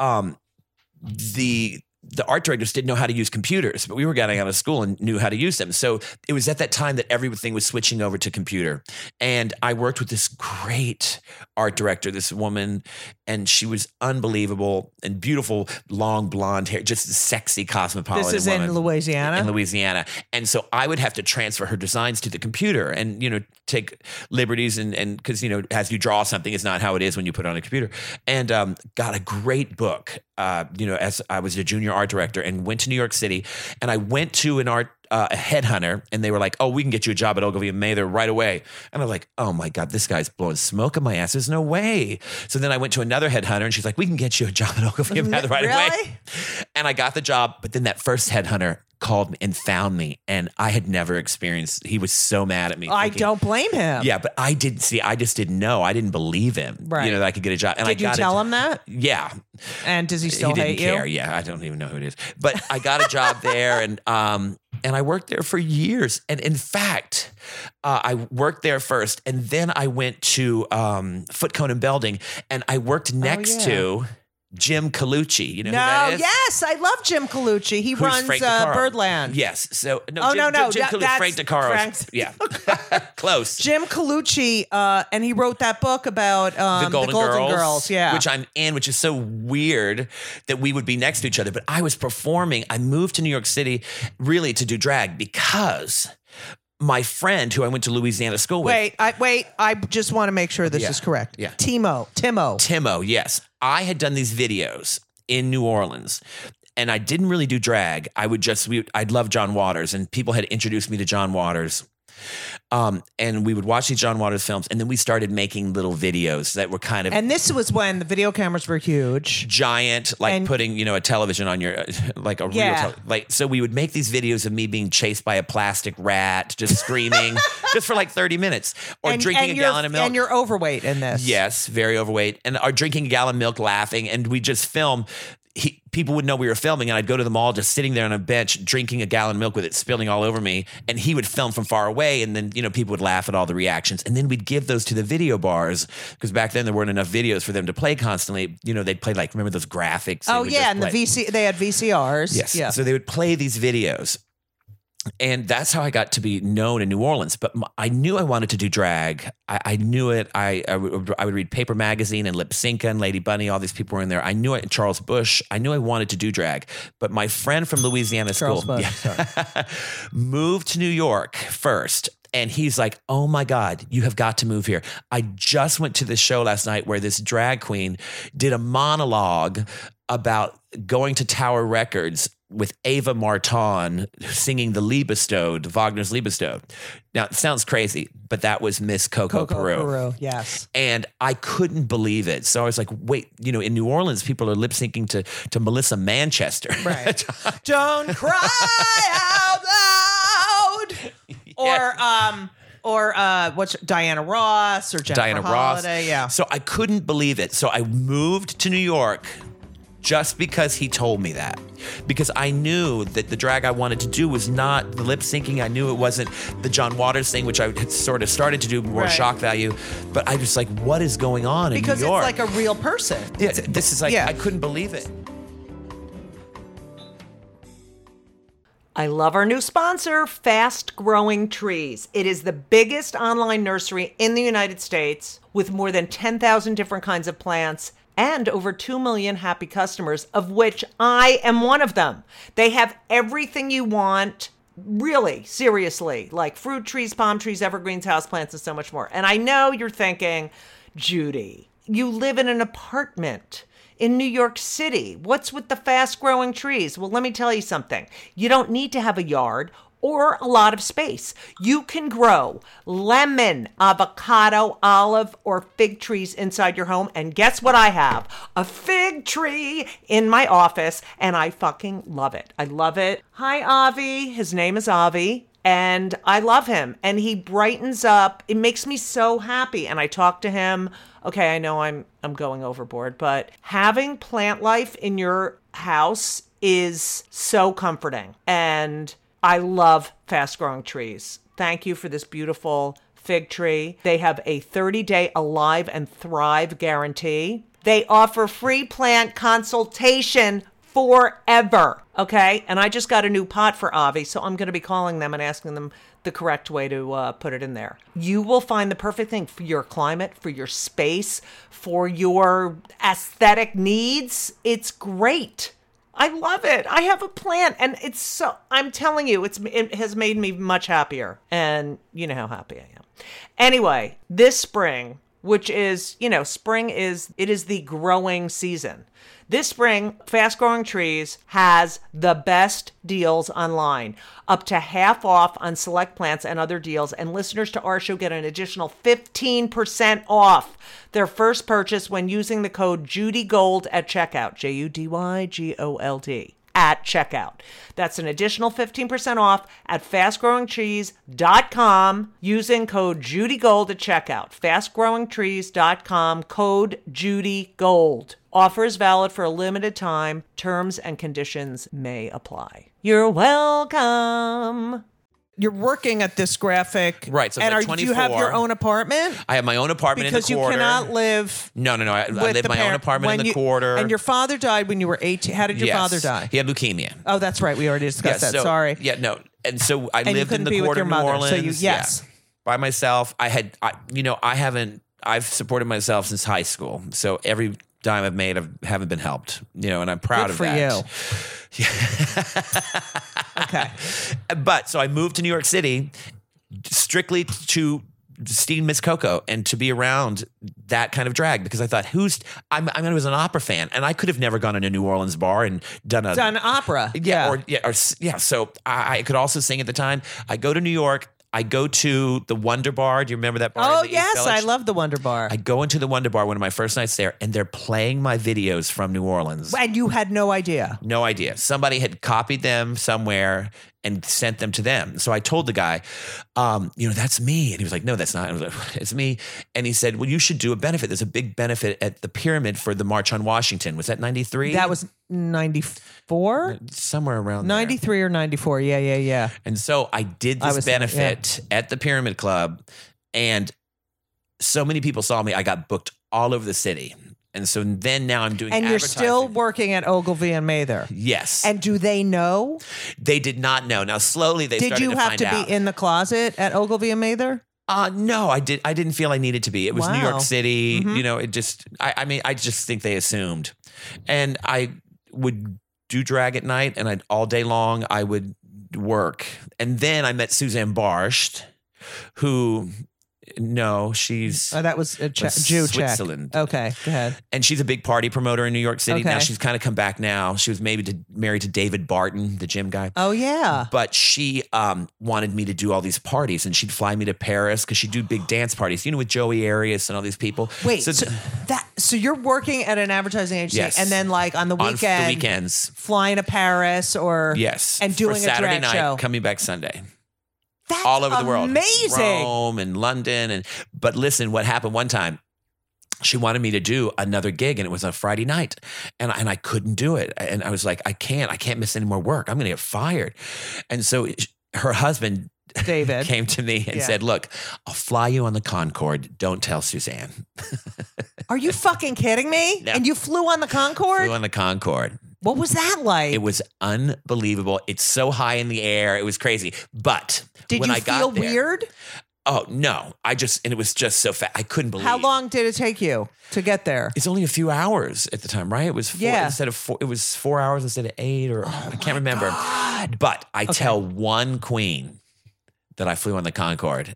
the art directors didn't know how to use computers, but we were getting out of school and knew how to use them. So it was at that time that everything was switching over to computer. And I worked with this great art director, this woman, and she was unbelievable and beautiful, long blonde hair, just a sexy cosmopolitan woman. This is in Louisiana? In Louisiana. And so I would have to transfer her designs to the computer and, take liberties and because, as you draw something, it's not how it is when you put it on a computer. And got a great book, as I was a junior art director and went to New York City. And I went to a headhunter, and they were like, oh, we can get you a job at Ogilvy and Mather right away. And I was like, oh my God, this guy's blowing smoke in my ass. There's no way. So then I went to another headhunter, and she's like, we can get you a job at Ogilvy and Mather right away. And I got the job. But then that first headhunter called me and found me, and I had never experienced. He was so mad at me. I don't blame him. Yeah, but I just didn't know. I didn't believe him. Right. That I could get a job. And did you tell him that? Yeah. And does he still he hate didn't care. you? Yeah, I don't even know who it is. But I got a job there, and I worked there for years. And in fact, I worked there first, and then I went to Foot Cone and Belding, and I worked next to Jim Colucci. You know who that is? Yes, I love Jim Colucci. He runs Birdland. Yes. So Jim Colucci, Frank DeCaro. Yeah, close. Jim Colucci, and he wrote that book about the Golden Girls. Yeah, which I'm in, which is so weird that we would be next to each other. But I was performing. I moved to New York City really to do drag because my friend who I went to Louisiana school with. I just want to make sure this is correct. Yeah. Timo, yes. I had done these videos in New Orleans, and I didn't really do drag. I'd love John Waters, and people had introduced me to John Waters. And we would watch these John Waters films, and then we started making little videos that were kind of. And this was when the video cameras were huge, giant, putting a television on your real so we would make these videos of me being chased by a plastic rat, just screaming, just for 30 minutes, or drinking a gallon of milk. And you're overweight in this. Yes, very overweight, and are drinking a gallon of milk, laughing, and we just film. People would know we were filming, and I'd go to the mall just sitting there on a bench drinking a gallon of milk with it spilling all over me, and he would film from far away, and then people would laugh at all the reactions, and then we'd give those to the video bars because back then there weren't enough videos for them to play constantly. They'd play remember those graphics? Oh yeah, and they had VCRs. Yes, yeah. So they would play these videos. And that's how I got to be known in New Orleans. But I knew I wanted to do drag. I knew it. I would read Paper Magazine and Lip Sync and Lady Bunny. All these people were in there. I knew it. Charles Bush. I knew I wanted to do drag. But my friend from Louisiana school Bush, moved to New York first. And he's like, oh my God, you have got to move here. I just went to this show last night where this drag queen did a monologue about going to Tower Records with Ava Martin singing the Liebestod, Wagner's Liebestod. Now, it sounds crazy, but that was Miss Coco Peru. Yes. And I couldn't believe it. So I was like, wait, in New Orleans, people are lip syncing to Melissa Manchester. Right. Don't cry out loud. Yes. Or what's Diana Ross or Jennifer Holiday? Ross. Yeah. So I couldn't believe it. So I moved to New York just because he told me that. Because I knew that the drag I wanted to do was not the lip syncing. I knew it wasn't the John Waters thing, which I had sort of started to do more shock value. But I was like, what is going on in New York? Because it's like a real person. Yeah, this is like, I couldn't believe it. I love our new sponsor, Fast Growing Trees. It is the biggest online nursery in the United States with more than 10,000 different kinds of plants and over 2 million happy customers, of which I am one of them. They have everything you want, really, seriously, like fruit trees, palm trees, evergreens, houseplants, and so much more. And I know you're thinking, Judy, you live in an apartment in New York City. What's with the fast-growing trees? Well, let me tell you something. You don't need to have a yard or a lot of space. You can grow lemon, avocado, olive, or fig trees inside your home. And guess what I have? A fig tree in my office, and I fucking love it. I love it. Hi, Avi. His name is Avi. And I love him. And he brightens up. It makes me so happy. And I talk to him. Okay, I know I'm going overboard, but having plant life in your house is so comforting. And I love Fast Growing Trees. Thank you for this beautiful fig tree. They have a 30-day Alive and Thrive guarantee. They offer free plant consultation forever. Okay? And I just got a new pot for Avi, so I'm going to be calling them and asking them the correct way to put it in there. You will find the perfect thing for your climate, for your space, for your aesthetic needs. It's great. I love it. I have a plant, and I'm telling you, it has made me much happier. And you know how happy I am. Anyway, this spring, which is, spring is the growing season. This spring, Fast Growing Trees has the best deals online. Up to half off on select plants and other deals. And listeners to our show get an additional 15% off their first purchase when using the code JudyGold at checkout. JUDYGOLD. At checkout. That's an additional 15% off at fastgrowingtrees.com using code JudyGold at checkout. Fastgrowingtrees.com, code JudyGold. Offers valid for a limited time. Terms and conditions may apply. You're welcome. You're working at this graphic. Right. So and do you have your own apartment? I have my own apartment because in the quarter. Because you cannot live. No. I live in my own apartment in the quarter. And your father died when you were 18. How did your father die? He had leukemia. Oh, that's right. We already discussed that. So, sorry. Yeah, no. And so I lived in the quarter of New Orleans. So yes. Yeah, by myself. I've supported myself since high school. So every dime I've made, I haven't been helped, and I'm proud of that. Good for you. Okay. But so I moved to New York City strictly to see Miss Coco and to be around that kind of drag because I thought, I was an opera fan and I could have never gone in a New Orleans bar and done opera. So I could also sing at the time. I go to New York. I go to the Wonder Bar. Do you remember that bar? Oh, yes. I love the Wonder Bar. I go into the Wonder Bar one of my first nights there, and they're playing my videos from New Orleans. And you had no idea? No idea. Somebody had copied them somewhere and sent them to them. So I told the guy, that's me. And he was like, no, that's not. I was like, it's me. And he said, well, you should do a benefit. There's a big benefit at the Pyramid for the March on Washington. Was that 93? That was 94? Somewhere around 93 or 94. Yeah. And so I did this benefit at the Pyramid Club, and so many people saw me. I got booked all over the city. And so then now I'm doing And you're still working at Ogilvy and Mather. Yes. And do they know? They did not know. Now slowly they started to find out. Did you have to be in the closet at Ogilvy and Mather? No, I didn't feel I needed to be. It was New York City. Mm-hmm. It just, I just think they assumed. And I would do drag at night and all day long I would work. And then I met Suzanne Barsht. who. No, she's that was a Jew Switzerland. Czech. Okay, go ahead. And she's a big party promoter in New York City. Okay. Now she's kind of come back now. She was maybe married to David Barton, the gym guy. Oh yeah. But she wanted me to do all these parties, and she'd fly me to Paris because she'd do big dance parties, with Joey Arias and all these people. Wait, so you're working at an advertising agency, Yes. and then like on the weekends, flying to Paris or yes, and doing for Saturday a drag night, show, coming back Sunday. That's all over the world. Amazing. Rome and London. But listen, what happened one time, she wanted me to do another gig, and it was on Friday night, and I couldn't do it. And I was like, I can't miss any more work. I'm going to get fired. And so her husband, David, came to me and said, look, I'll fly you on the Concorde. Don't tell Suzanne. Are you fucking kidding me? No. And you flew on the Concorde? Flew on the Concorde. What was that like? It was unbelievable. It's so high in the air. It was crazy. But did when you I got feel there, weird? Oh, no. And it was just so fast. I couldn't believe. How long did it take you to get there? It's only a few hours at the time, right? It was it was 4 hours instead of 8, or I can't remember. God. But I tell one queen that I flew on the Concorde.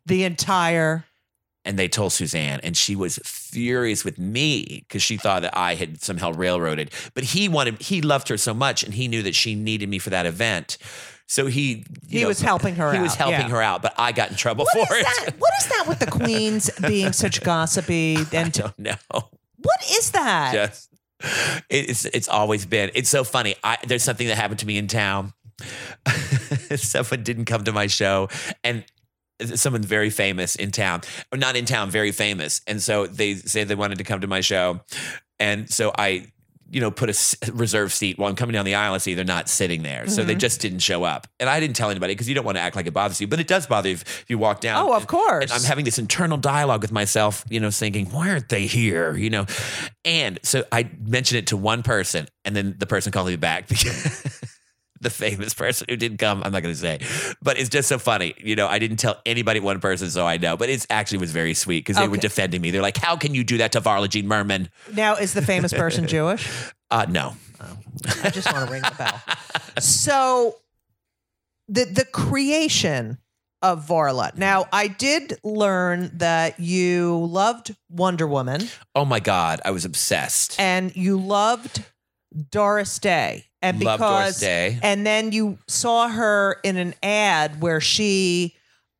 And they told Suzanne, and she was furious with me because she thought that I had somehow railroaded. But he loved her so much, and he knew that she needed me for that event. So he was helping her out. He was helping her out, but I got in trouble for it. What is that with the queens being such gossipy? I don't know. What is that? Just, it's always been. It's so funny. There's something that happened to me in town. Someone didn't come to my show, and someone very famous in town, or not in town, very famous. And so they said they wanted to come to my show. And so I, put a reserve seat while I'm coming down the aisle. I see they're not sitting there. So they just didn't show up. And I didn't tell anybody because you don't want to act like it bothers you, but it does bother you if you walk down. Oh, of course. And I'm having this internal dialogue with myself, thinking, why aren't they here? And so I mentioned it to one person, and then the person called me back because the famous person who didn't come, I'm not going to say, but it's just so funny. I didn't tell anybody, one person, so I know, but it actually was very sweet because they were defending me. They're like, how can you do that to Varla Jean Merman? Now, is the famous person Jewish? No. Oh. I just want to ring the bell. So the creation of Varla. Now, I did learn that you loved Wonder Woman. Oh my God, I was obsessed. And you loved Doris Day. And because, Doris Day. And then you saw her in an ad where she,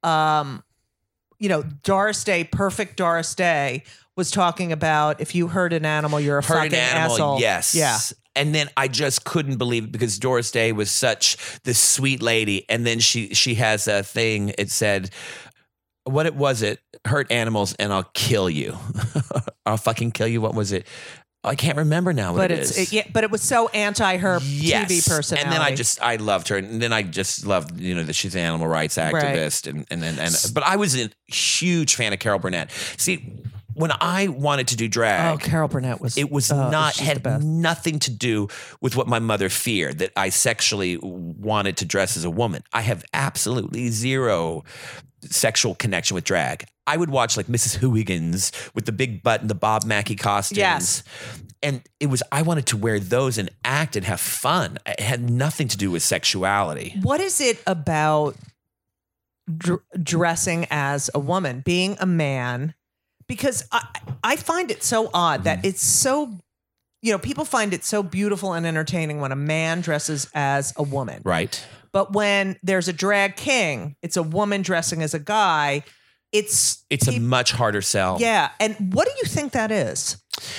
Doris Day, perfect Doris Day, was talking about if you hurt an animal, you're a fucking asshole. Yes. Yeah. And then I just couldn't believe it because Doris Day was such this sweet lady. And then she has a thing. It said, what was it? Hurt animals and I'll kill you. I'll fucking kill you. What was it? I can't remember now what it is. But it was so anti her TV personality. And then I loved her. And then I just loved, that she's an animal rights activist. Right. But I was a huge fan of Carol Burnett. See, when I wanted to do drag, Carol Burnett had nothing to do with what my mother feared, that I sexually wanted to dress as a woman. I have absolutely zero sexual connection with drag. I would watch like Mrs. Hooligan's with the big butt and the Bob Mackie costumes. Yes. And I wanted to wear those and act and have fun. It had nothing to do with sexuality. What is it about dressing as a woman, being a man? Because I find it so odd that it's so, people find it so beautiful and entertaining when a man dresses as a woman. Right. But when there's a drag king, it's a woman dressing as a guy. It's a much harder sell. Yeah. And what do you think that is?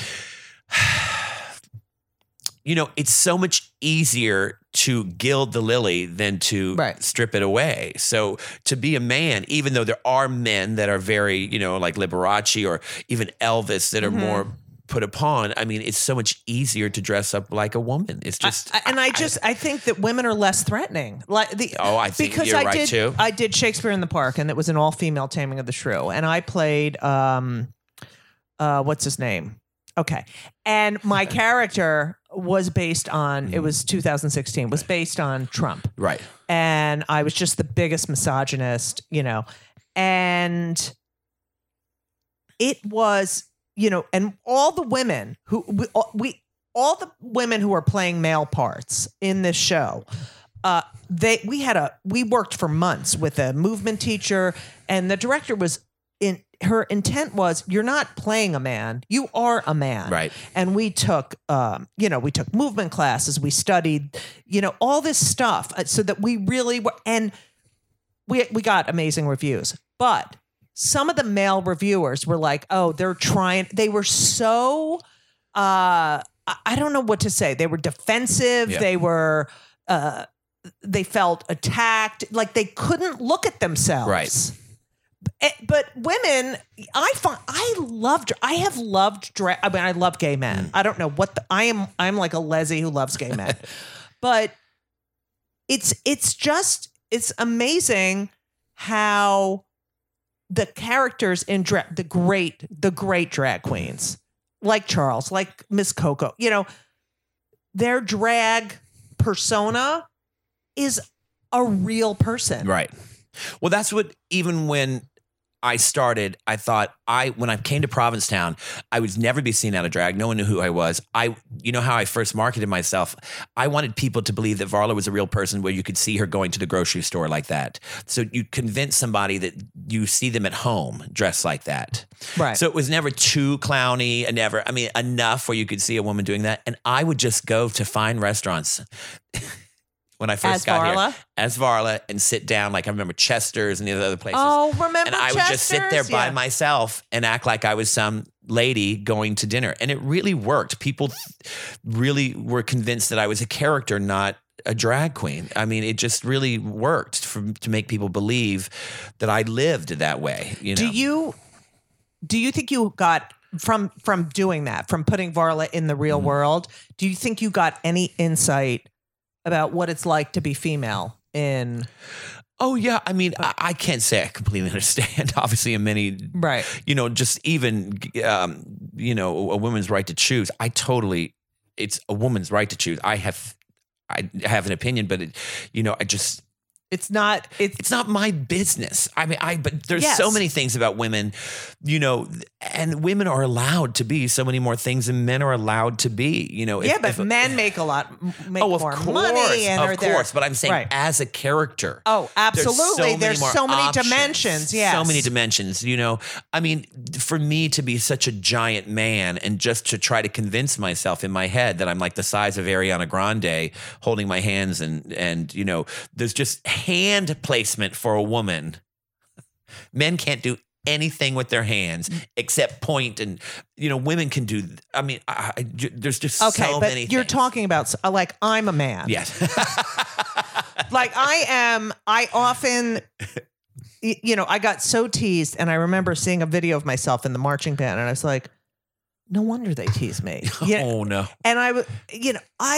It's so much easier to gild the lily than to strip it away. So to be a man, even though there are men that are very, like Liberace or even Elvis that are more put upon, I mean, it's so much easier to dress up like a woman. It's just, I think that women are less threatening. I think you're right too. I did Shakespeare in the Park, and it was an all-female Taming of the Shrew, and I played, what's his name? Okay, and my character was based on. It was 2016. Was based on Trump, right? And I was just the biggest misogynist, and it was. And all the women who all the women who are playing male parts in this show we worked for months with a movement teacher, and the director her intent was, you're not playing a man, you are a man. Right. And we took, we took movement classes, we studied, all this stuff so that we really were, and we got amazing reviews. But some of the male reviewers were like, oh, they were so, I don't know what to say. They were defensive. Yeah. They were, they felt attacked. Like they couldn't look at themselves. Right. But women, I have loved drag. I mean, I love gay men. I don't know what I'm like a leslie who loves gay men, but it's amazing how the characters in drag, the great drag queens like Charles, like Miss Coco, their drag persona is a real person. Right. Well, that's what, even when I started, I thought when I came to Provincetown, I would never be seen out of drag. No one knew who I was. You know how I first marketed myself? I wanted people to believe that Varla was a real person, where you could see her going to the grocery store like that. So you convince somebody that you see them at home dressed like that. Right. So it was never too clowny, enough where you could see a woman doing that. And I would just go to fine restaurants when I first got here as Varla and sit down. Like I remember Chester's and the other places. Oh, remember And I would just sit there by myself and act like I was some lady going to dinner. And it really worked. People really were convinced that I was a character, not a drag queen. I mean, it just really worked to make people believe that I lived that way. Do you think you got from doing that, from putting Varla in the real world, do you think you got any insight about what it's like to be female in? Oh, yeah. I mean, I can't say I completely understand, obviously, in many, right. Just even, a woman's right to choose. It's a woman's right to choose. I have an opinion, but it's not my business. I mean, but there's so many things about women, and women are allowed to be so many more things than men are allowed to be, but men make more money. Of course. But I'm saying as a character. Oh, absolutely. There's so many dimensions. Yes. So many dimensions, I mean, for me to be such a giant man and just to try to convince myself in my head that I'm like the size of Ariana Grande holding my hands and there's just hand placement for a woman. Men can't do anything with their hands except point, and women can do. I mean, there's just so many things. You're talking about like I'm a man. Yes. Like I often, I got so teased, and I remember seeing a video of myself in the marching band, and I was like, no wonder they tease me. Oh no. And in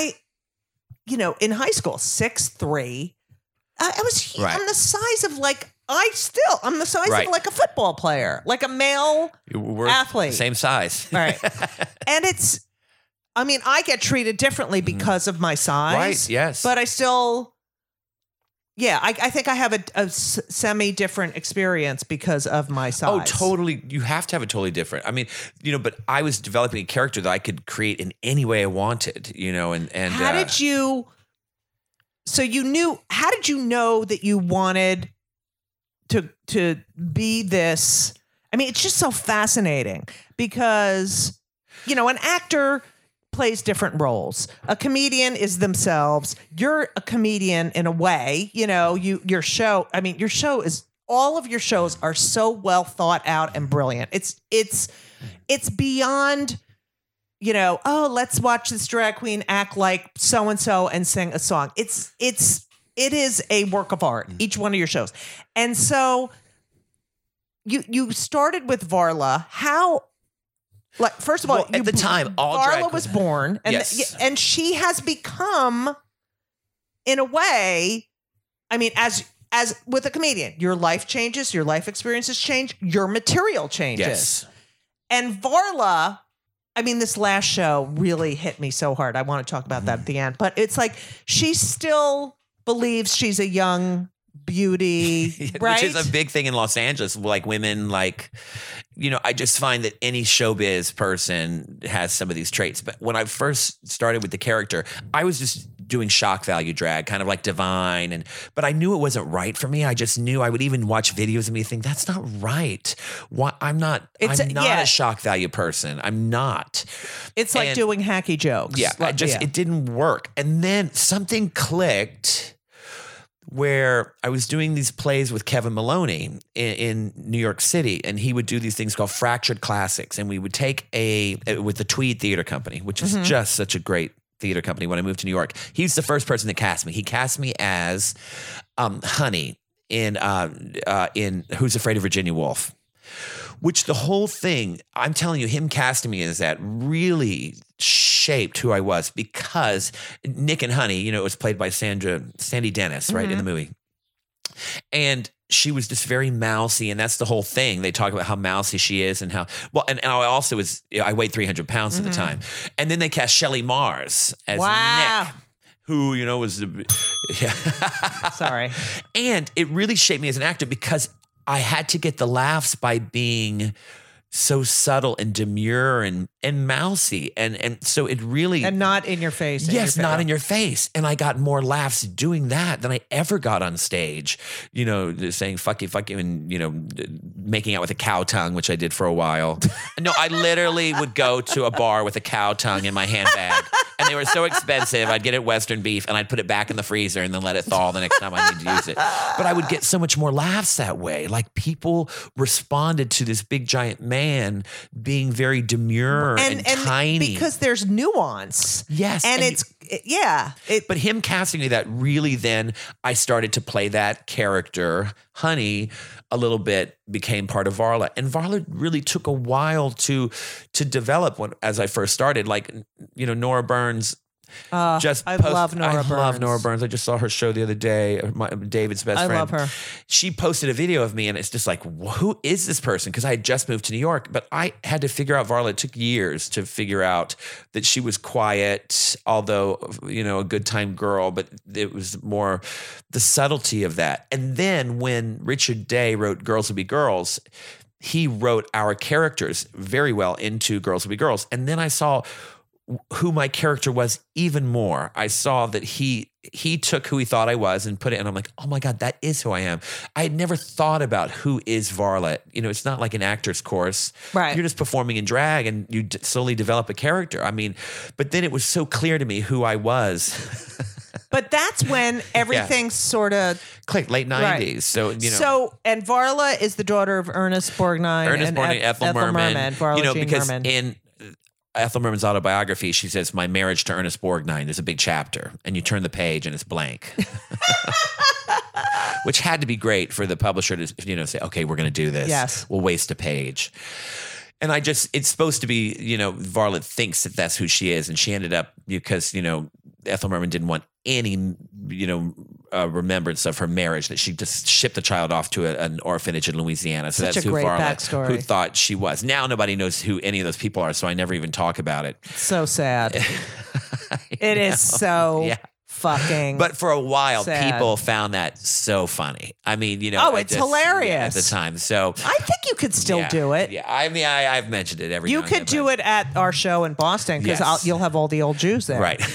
high school, 6'3". I was I'm the size of I'm the size of like a football player, like a male athlete. Same size. Right. And I get treated differently because of my size. Right, yes. But I still, I think I have a semi-different experience because of my size. Oh, totally. You have to have a totally different. I mean, but I was developing a character that I could create in any way I wanted, and how did you... So how did you know that you wanted to be this? I mean, it's just so fascinating because, an actor plays different roles. A comedian is themselves. You're a comedian in a way, your show is, all of your shows are so well thought out and brilliant. It's beyond, let's watch this drag queen act like so-and-so and sing a song. It is a work of art, each one of your shows. And so you started with Varla. How, first of all, at the time, all Varla was born, and and she has become, in a way, I mean, as with a comedian, your life changes, your life experiences change, your material changes. Yes. And Varla, I mean, this last show really hit me so hard. I want to talk about that at the end. But it's like she still believes she's a young beauty, right? Which is a big thing in Los Angeles. Like women, I just find that any showbiz person has some of these traits. But when I first started with the character, I was just doing shock value drag, kind of like Divine. But I knew it wasn't right for me. I just knew. I would even watch videos of me think, that's not right. I'm not a shock value person. I'm not. It's like doing hacky jokes. Yeah, it didn't work. And then something clicked where I was doing these plays with Kevin Maloney in New York City, and he would do these things called Fractured Classics, and we would take with the Tweed Theater Company, which is just such a great theater company. When I moved to New York, he's the first person that cast me. He cast me as Honey in Who's Afraid of Virginia Woolf. Which the whole thing, I'm telling you, him casting me as that really shaped who I was, because Nick and Honey, it was played by Sandy Dennis, right, in the movie. And she was just very mousy, and that's the whole thing. They talk about how mousy she is and how, and I also I weighed 300 pounds at the time. And then they cast Shelley Mars as Nick, who, was Sorry. And it really shaped me as an actor, because I had to get the laughs by being so subtle and demure and mousy. And so it really... And not in your face. Yes, not in your face. And I got more laughs doing that than I ever got on stage. Saying fuck you, and, making out with a cow tongue, which I did for a while. No, I literally would go to a bar with a cow tongue in my handbag. And they were so expensive. I'd get it Western beef, and I'd put it back in the freezer and then let it thaw the next time I need to use it. But I would get so much more laughs that way. Like, people responded to this big giant man being very demure and tiny. Because there's nuance. Yes. And but him casting me that, really, then I started to play that character, Honey, a little bit, became part of Varla. And Varla really took a while to develop as I first started. Like, Nora Burns. I love Nora Burns. I just saw her show the other day. David's best friend. I love her. She posted a video of me, and it's just like, who is this person? Because I had just moved to New York, but I had to figure out Varla. It took years to figure out that she was quiet, although, a good time girl, but it was more the subtlety of that. And then when Richard Day wrote Girls Will Be Girls, he wrote our characters very well into Girls Will Be Girls. And then I saw who my character was even more. I saw that he took who he thought I was and put it, and I'm like, oh my God, that is who I am. I had never thought about who is Varla. It's not like an actor's course. Right. You're just performing in drag, and you slowly develop a character. I mean, but then it was so clear to me who I was. But that's when everything sort of clicked, late 90s. Right. So, and Varla is the daughter of Ernest Borgnine and Ethel Merman. Varla Jean because Merman. in Ethel Merman's autobiography, she says, my marriage to Ernest Borgnine is a big chapter. And you turn the page and it's blank. Which had to be great for the publisher to, say, okay, we're going to do this. Yes. We'll waste a page. And it's supposed to be, Varla thinks that that's who she is. And she ended up, because, Ethel Merman didn't want any, remembrance of her marriage, that she just shipped the child off to an orphanage in Louisiana. So Such that's a who great Varla, backstory. who thought she was. Now nobody knows who any of those people are, so I never even talk about it. So sad. It is so fucking. But for a while, sad. People found that so funny. I mean, it's hilarious at the time. So I think you could still do it. Yeah, I mean, I've mentioned it every. You now could and do then, it at our show in Boston, because you'll have all the old Jews there. Right.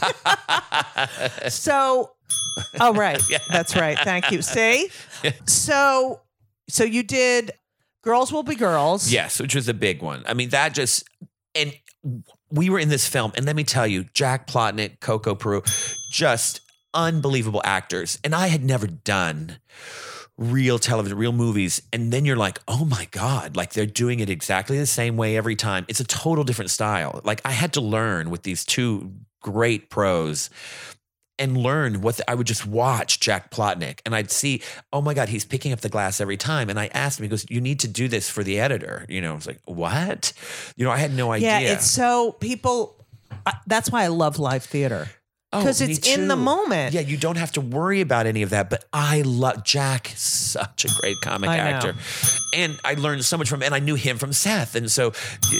So. Oh, right. That's right. Thank you. See? So you did Girls Will Be Girls. Yes, which was a big one. I mean, and we were in this film, and let me tell you, Jack Plotnick, Coco Peru, just unbelievable actors. And I had never done real television, real movies. And then you're like, oh my God, like they're doing it exactly the same way every time. It's a total different style. Like, I had to learn with these two great pros and learn I would just watch Jack Plotnick, and I'd see, oh my God, he's picking up the glass every time. And I asked him, he goes, you need to do this for the editor. I was like, what? I had no idea. Yeah, it's so people, that's why I love live theater. Because it's in the moment. Yeah, you don't have to worry about any of that. But I love Jack, such a great comic actor. And I learned so much from him. And I knew him from Seth. And so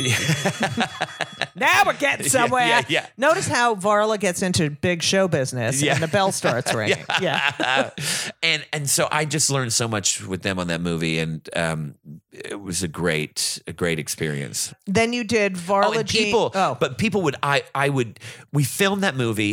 now we're getting somewhere. Yeah. Notice how Varla gets into big show business and the bell starts ringing. Yeah. And so I just learned so much with them on that movie. And it was a great experience. Then you did Varla we filmed that movie.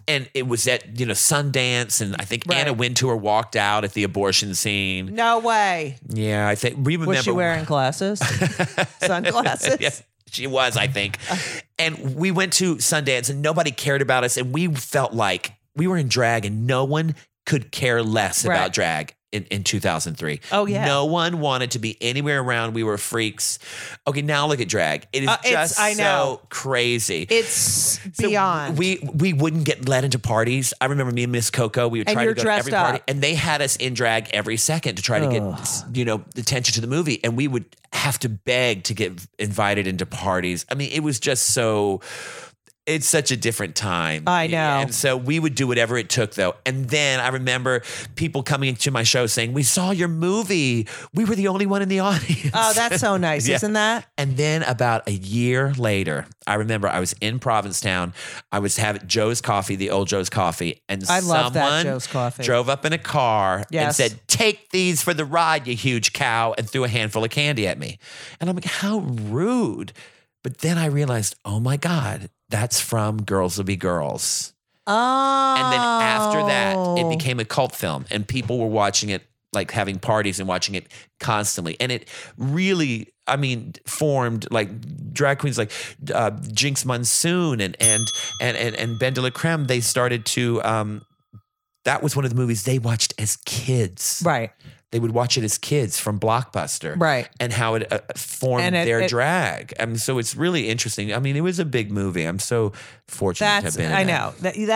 And it was at, Sundance, and I think Anna Wintour walked out at the abortion scene. No way. Yeah, I think we remember. Was she wearing glasses? Sunglasses? Yeah, she was, I think. And we went to Sundance, and nobody cared about us, and we felt like we were in drag, and no one could care less about drag in 2003. Oh, yeah. No one wanted to be anywhere around. We were freaks. Okay, now look at drag. It is just so crazy. It's beyond. We wouldn't get let into parties. I remember me and Miss Coco, we would try to go to every party. And they had us in drag every second to try to get, attention to the movie. And we would have to beg to get invited into parties. I mean, it was just so... It's such a different time. I know. And so we would do whatever it took, though. And then I remember people coming to my show saying, we saw your movie. We were the only one in the audience. Oh, that's so nice, isn't that? And then about a year later, I remember I was in Provincetown. I was having Joe's Coffee, the old Joe's Coffee. And I love that Joe's Coffee. Drove up in a car and said, take these for the ride, you huge cow, and threw a handful of candy at me. And I'm like, how rude. But then I realized, oh my God, that's from Girls Will Be Girls. Oh. And then after that, it became a cult film, and people were watching it, like having parties and watching it constantly. And it really, formed like drag queens like Jinx Monsoon and Ben de la Creme. They started to, that was one of the movies they watched as kids. Right. They would watch it as kids from Blockbuster. Right. And how it formed their drag. So it's really interesting. I mean, it was a big movie. I'm so fortunate to have been in I know.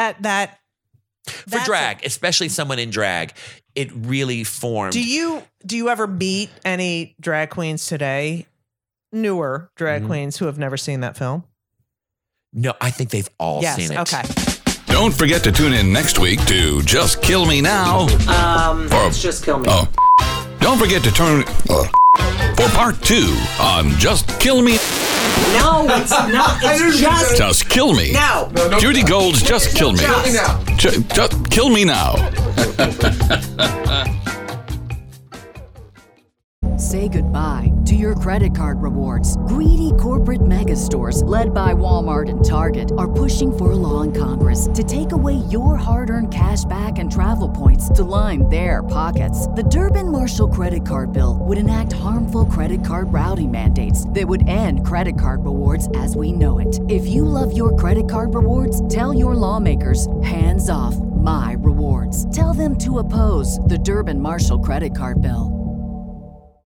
For drag, especially someone in drag, it really formed. Do you ever meet any drag queens today, newer drag queens who have never seen that film? No, I think they've all seen it. Okay. Don't forget to tune in next week to Just Kill Me Now. It's Just Kill Me. Oh. Don't forget to turn for part 2 on Just Kill Me. No, it's not. It's Just Kill Me. No. Judy Gold's Just Kill Me. Kill Me now. Just Kill Me Now. Say goodbye to your credit card rewards. Greedy corporate mega stores, led by Walmart and Target, are pushing for a law in Congress to take away your hard-earned cash back and travel points to line their pockets. The Durbin-Marshall credit card bill would enact harmful credit card routing mandates that would end credit card rewards as we know it. If you love your credit card rewards, tell your lawmakers, hands off my rewards. Tell them to oppose the Durbin-Marshall credit card bill.